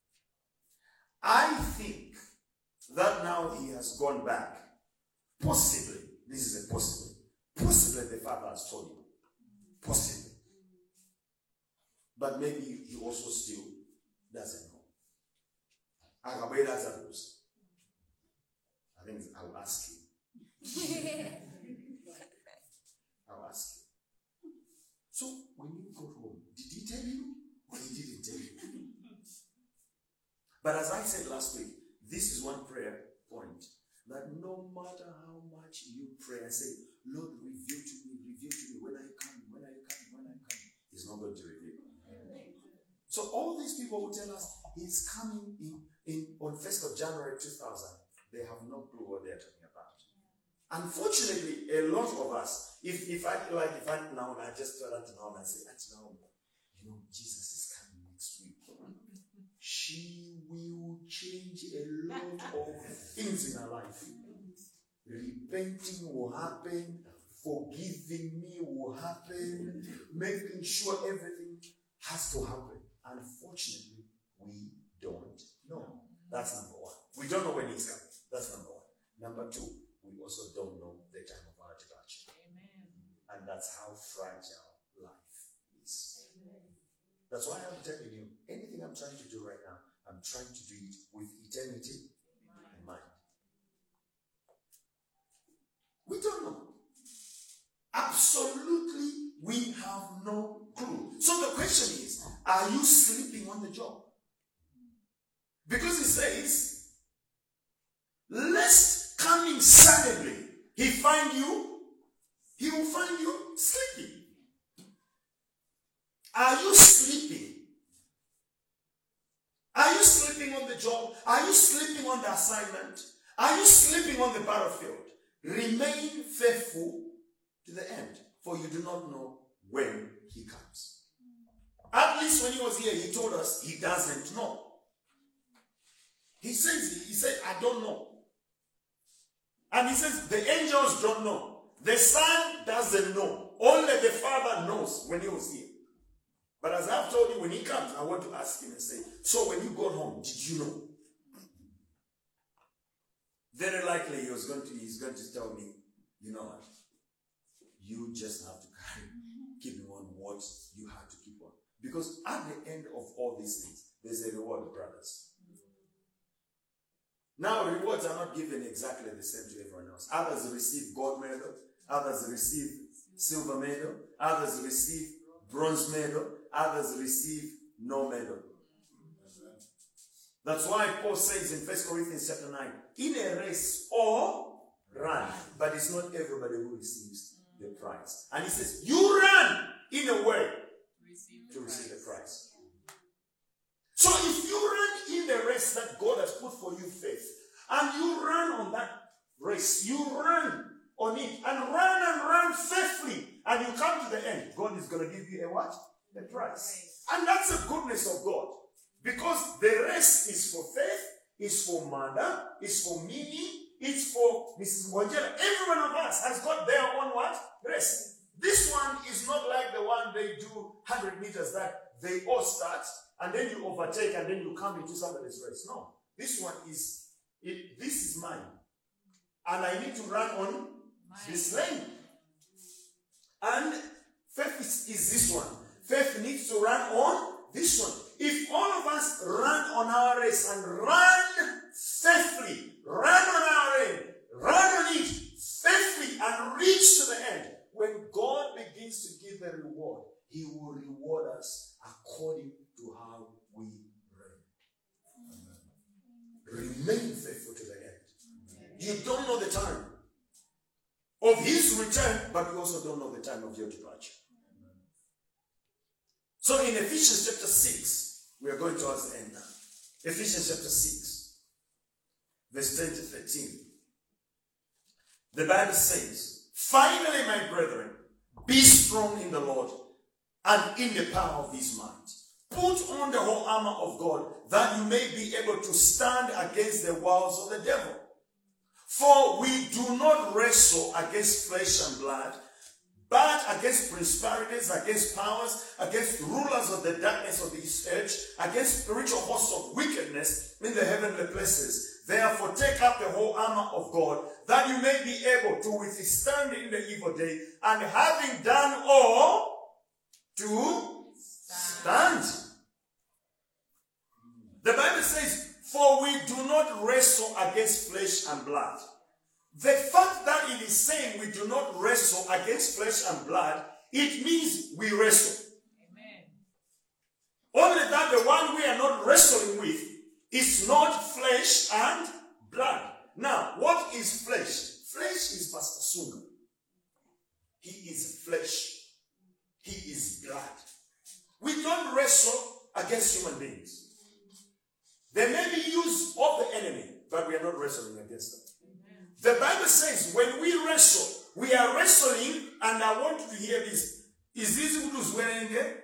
Speaker 2: I think that now he has gone back. Possibly, this is a possibility. Possibly the Father has told you. Possibly. But maybe he also still doesn't know. Agabe Lazarus. I think I'll ask him. I'll ask him. So when you got home, did he tell you or he didn't tell you? But as I said last week, this is one prayer point, that no matter how much you pray and say, Lord, reveal to me, reveal to me, when are you coming, when are you coming, when are you coming, he's not going to reveal. So all these people who tell us he's coming in, in on first of January two thousand, they have no clue what they're talking about. Unfortunately, a lot of us, if, if I like, if I now, I just tell that to now and say, now, you know, Jesus is coming next week. She will change a lot of things in her life. Repenting will happen, forgiving me will happen, making sure everything has to happen. Unfortunately, we don't know. That's number one. We don't know when he's coming. That's number one. Number two, we also don't know the time of our departure.
Speaker 4: Amen.
Speaker 2: And that's how fragile life is. Amen. That's why I'm telling you, anything I'm trying to do right now, I'm trying to do it with eternity in mind. We don't know. Absolutely, we have no clue. So the question is, are you sleeping on the job? Because it says, lest coming suddenly he find you, he will find you sleeping. Are you sleeping? Are you sleeping on the job? Are you sleeping on the assignment? Are you sleeping on the battlefield? Remain faithful to the end, for you do not know when he comes. At least when he was here, he told us he doesn't know. He says, he said, I don't know. And he says, the angels don't know. The Son doesn't know. Only the Father knows when he was here. But as I've told you, when he comes, I want to ask him and say, so when you got home, did you know? Very likely he was going to, he's going to tell me, you know what? You just have to carry, keep on what you have to keep on. Because at the end of all these things, there's a reward, brothers. Now, rewards are not given exactly the same to everyone else. Others receive gold medal, others receive silver medal, others receive bronze medal, others receive no medal. That's why Paul says in First Corinthians chapter nine, in a race all run, but it's not everybody who receives the prize. And he says, you run in a way to receive the prize. So if you run in the race that God has put for you faith, and you run on that race, you run on it, and run and run faithfully and you come to the end, God is going to give you a what? A prize. And that's the goodness of God. Because the rest is for faith, is for mother, is for Mimi, it's for Missus Wangela. Every one of us has got their own what? Rest. This one is not like the one they do one hundred meters that they all start and then you overtake and then you come into somebody's race. No. This one is, it, this is mine. And I need to run on mine. This lane. And faith is, is this one. Faith needs to run on this one. If all of us run on our race and run faithfully, run on our end, run on it faithfully and reach to the end, when God begins to give the reward, He will reward us according to how we reign. Remain faithful to the end. You don't know the time of His return, but you also don't know the time of your departure. So in Ephesians chapter six, we are going towards the end now. Ephesians chapter six, verse ten to thirteen. The Bible says, finally, my brethren, be strong in the Lord and in the power of His might. Put on the whole armor of God, that you may be able to stand against the wiles of the devil. For we do not wrestle against flesh and blood, but against principalities, against powers, against rulers of the darkness of this age, against spiritual hosts of wickedness in the heavenly places. Therefore take up the whole armor of God, that you may be able to withstand in the evil day, and having done all, to stand. The Bible says, for we do not wrestle against flesh and blood. The fact that it is saying we do not wrestle against flesh and blood, it means we wrestle.
Speaker 4: Amen.
Speaker 2: Only that the one we are not wrestling with is not flesh and blood. Now, what is flesh? Flesh is Pastor Sunga. He is flesh. He is blood. We don't wrestle against human beings. They may be used of the enemy, but we are not wrestling against them. The Bible says when we wrestle, we are wrestling, and I want you to hear this. Is this who's wearing it?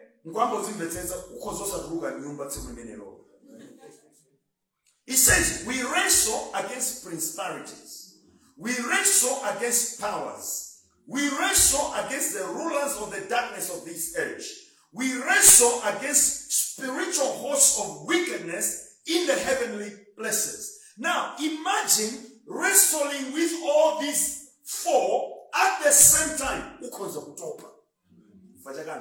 Speaker 2: It says we wrestle against principalities. We wrestle against powers. We wrestle against the rulers of the darkness of this age. We wrestle against spiritual hosts of wickedness in the heavenly places. Now, imagine wrestling with all these four at the same time. Amen.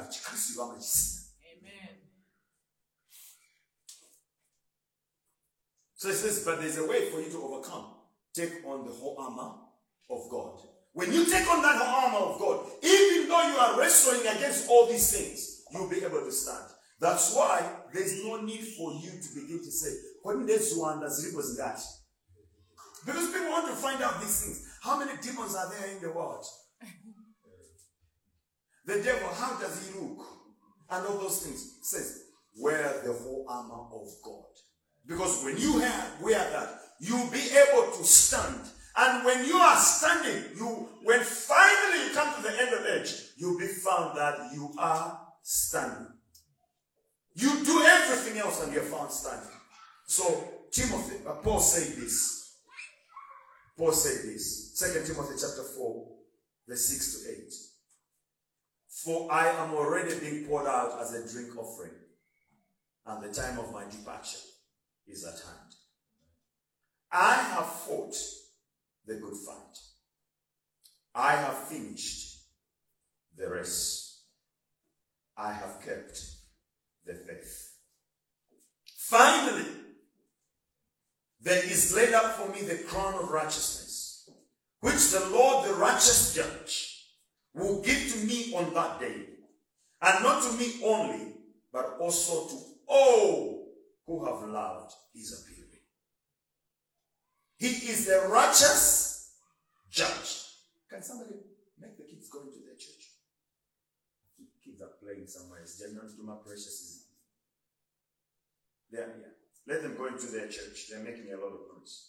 Speaker 2: So it says, but there's a way for you to overcome. Take on the whole armor of God. When you take on that whole armor of God, even though you are wrestling against all these things, you'll be able to stand. That's why there's no need for you to begin to say, when there's one that's was that. Because people want to find out these things. How many demons are there in the world? The devil, how does he look? And all those things. It says, wear the whole armor of God. Because when you have, wear that, you'll be able to stand. And when you are standing, you, when finally you come to the end of the edge, you'll be found that you are standing. You do everything else and you're found standing. So, Timothy, uh, Paul said this. Paul said this. Second Timothy chapter four, verse six to eight. For I am already being poured out as a drink offering, and the time of my departure is at hand. I have fought the good fight. I have finished the race. I have kept the faith. Finally, there is laid up for me the crown of righteousness, which the Lord, the righteous judge, will give to me on that day, and not to me only, but also to all who have loved his appearing. He is the righteous judge. Can somebody make the kids go into their church? Kids are playing somewhere. It's general to my precious. They are here. Let them go into their church. They're making a lot of noise.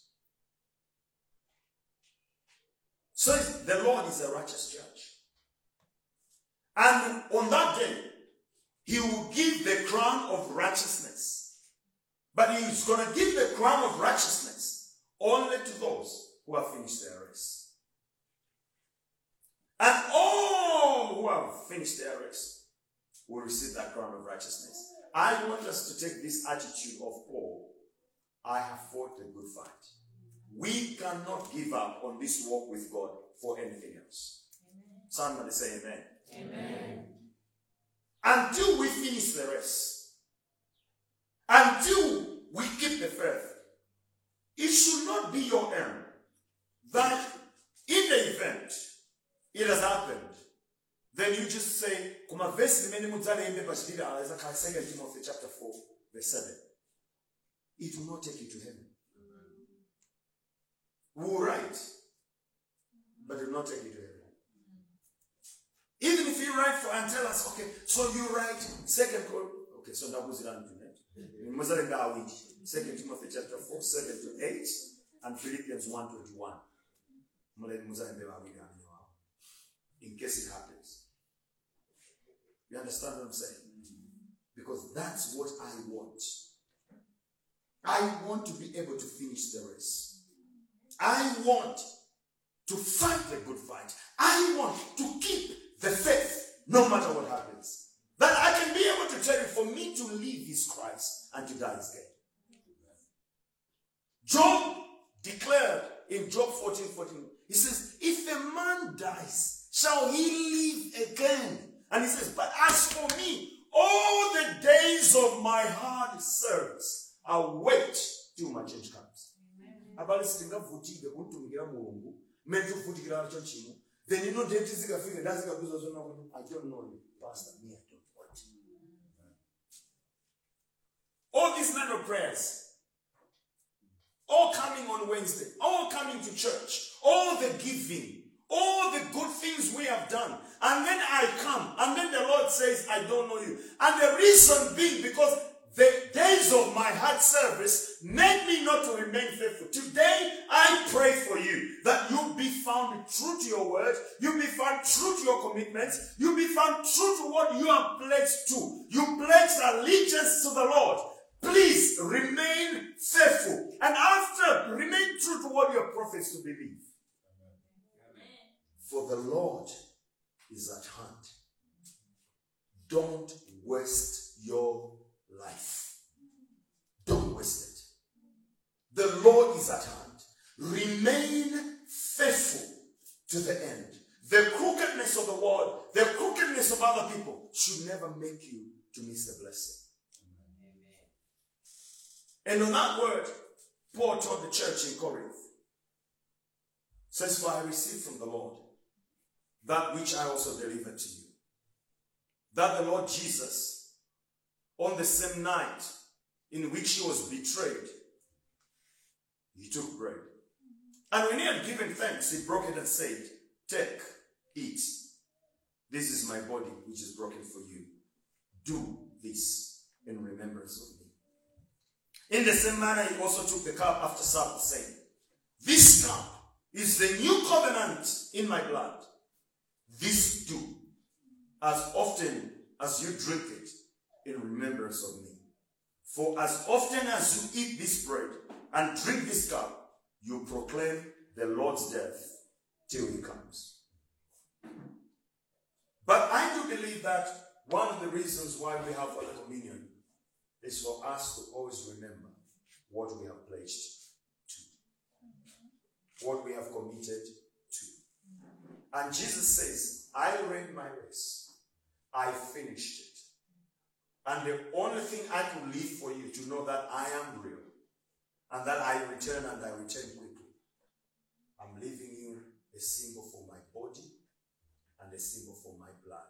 Speaker 2: So the Lord is a righteous judge. And on that day, he will give the crown of righteousness. But he's going to give the crown of righteousness only to those who have finished their race. And all who have finished their race will receive that crown of righteousness. I want us to take this attitude of Paul. I have fought the good fight. We cannot give up on this walk with God for anything else. Amen. Somebody say amen.
Speaker 4: Amen.
Speaker 2: Until we finish the race, until we keep the faith, it should not be your aim that in the event it has happened, then you just say, Second Timothy chapter four, verse seven. It will not take you to heaven. We will write, but it will not take you to heaven. Even if you write for and tell us, okay, so you write second, okay, so that was it. Second Timothy chapter four, seven to eight, and Philippians one twenty-one. In case it happens. You understand what I'm saying? Because that's what I want. I want to be able to finish the race. I want to fight the good fight. I want to keep the faith no matter what happens. That I can be able to tell you, for me to live is Christ and to die is gain. Job declared in Job fourteen fourteen, he says, if a man dies, shall he live again? And he says, but as for me, all the days of my hard service, I'll wait till my change comes. Then you know, I don't know you, Pastor. Me, I don't want. All these kind of prayers, all coming on Wednesday, all coming to church, all the giving, all the good things we have done. And then I come, and then the Lord says, I don't know you. And the reason being, because the days of my hard service made me not to remain faithful. Today, I pray for you that you be found true to your word, you be found true to your commitments, you be found true to what you are pledged to. You pledge allegiance to the Lord. Please remain faithful. And after, remain true to what you are professed to believe. For the Lord is at hand. Don't waste your life. Don't waste it. The Lord is at hand. Remain faithful to the end. The crookedness of the world, the crookedness of other people should never make you to miss the blessing. Amen. And on that word, Paul taught the church in Corinth. Says, for I received from the Lord that which I also delivered to you. That the Lord Jesus, on the same night in which he was betrayed, he took bread. And when he had given thanks, he broke it and said, take, eat. This is my body which is broken for you. Do this in remembrance of me. In the same manner, he also took the cup after supper, saying, this cup is the new covenant in my blood. This do, as often as you drink it, in remembrance of me. For as often as you eat this bread and drink this cup, you proclaim the Lord's death till he comes. But I do believe that one of the reasons why we have Holy Communion is for us to always remember what we have pledged to, what we have committed to. And Jesus says, I ran my race. I finished it. And the only thing I could leave for you to know that I am real and that I return and I return quickly. I'm leaving you a symbol for my body and a symbol for my blood.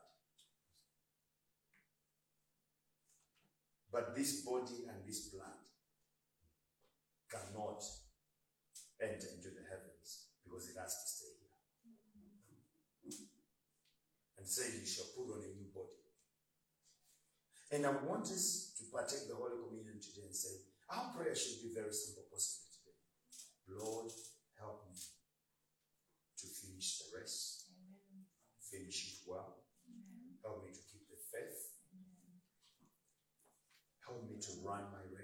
Speaker 2: But this body and this blood cannot enter into the heavens because it has to stay here. And say, you shall put on a new body. And I want us to partake the Holy Communion today and say, our prayer should be very simple, possibly today. Lord, help me to finish the race. Amen. Finish it well. Amen.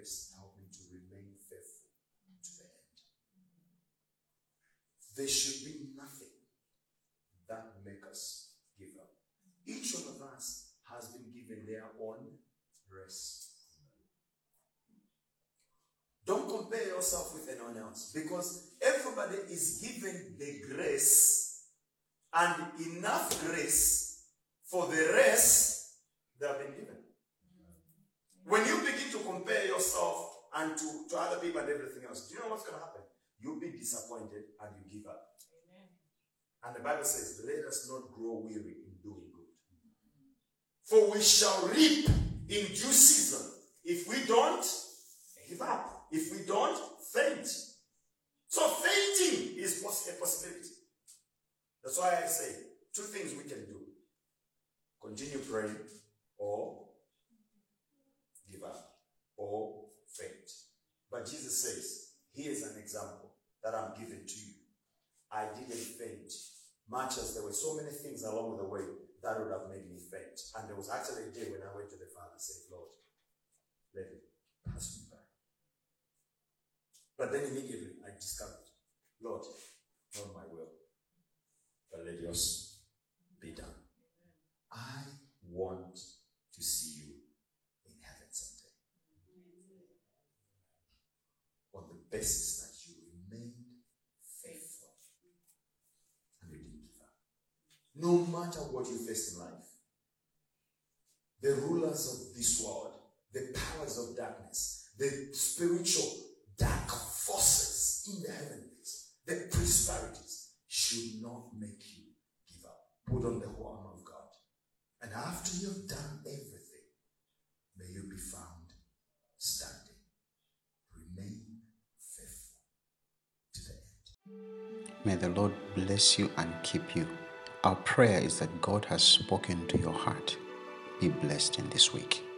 Speaker 2: grace, help me to remain faithful to the end. There should be nothing that make us give up. Each one of us has been given their own grace. Don't compare yourself with anyone else, because everybody is given the grace and enough grace for the rest they have been given. When you begin to compare yourself and to, to other people and everything else, do you know what's going to happen? You'll be disappointed and you give up.
Speaker 4: Amen.
Speaker 2: And the Bible says, let us not grow weary in doing good. For we shall reap in due season if we don't give up. If we don't faint. So fainting is a possibility. That's why I say two things we can do. Continue praying or give up or faint. But Jesus says, here's an example that I'm giving to you. I didn't faint, much as there were so many things along the way that would have made me faint. And there was actually a day when I went to the Father and said, Lord, let it pass me by. But then immediately I discovered, Lord, not my will, but let yours be done. I want to see you in heaven someday. On the basis that you remained faithful and you didn't give up. No matter what you face in life, the rulers of this world, the powers of darkness, the spiritual dark forces in the heavenlies, the prosperities should not make you give up. Put on the whole armor of God. And after you've done everything, may you be found standing. Remain faithful to the end.
Speaker 1: May the Lord bless you and keep you. Our prayer is that God has spoken to your heart. Be blessed in this week.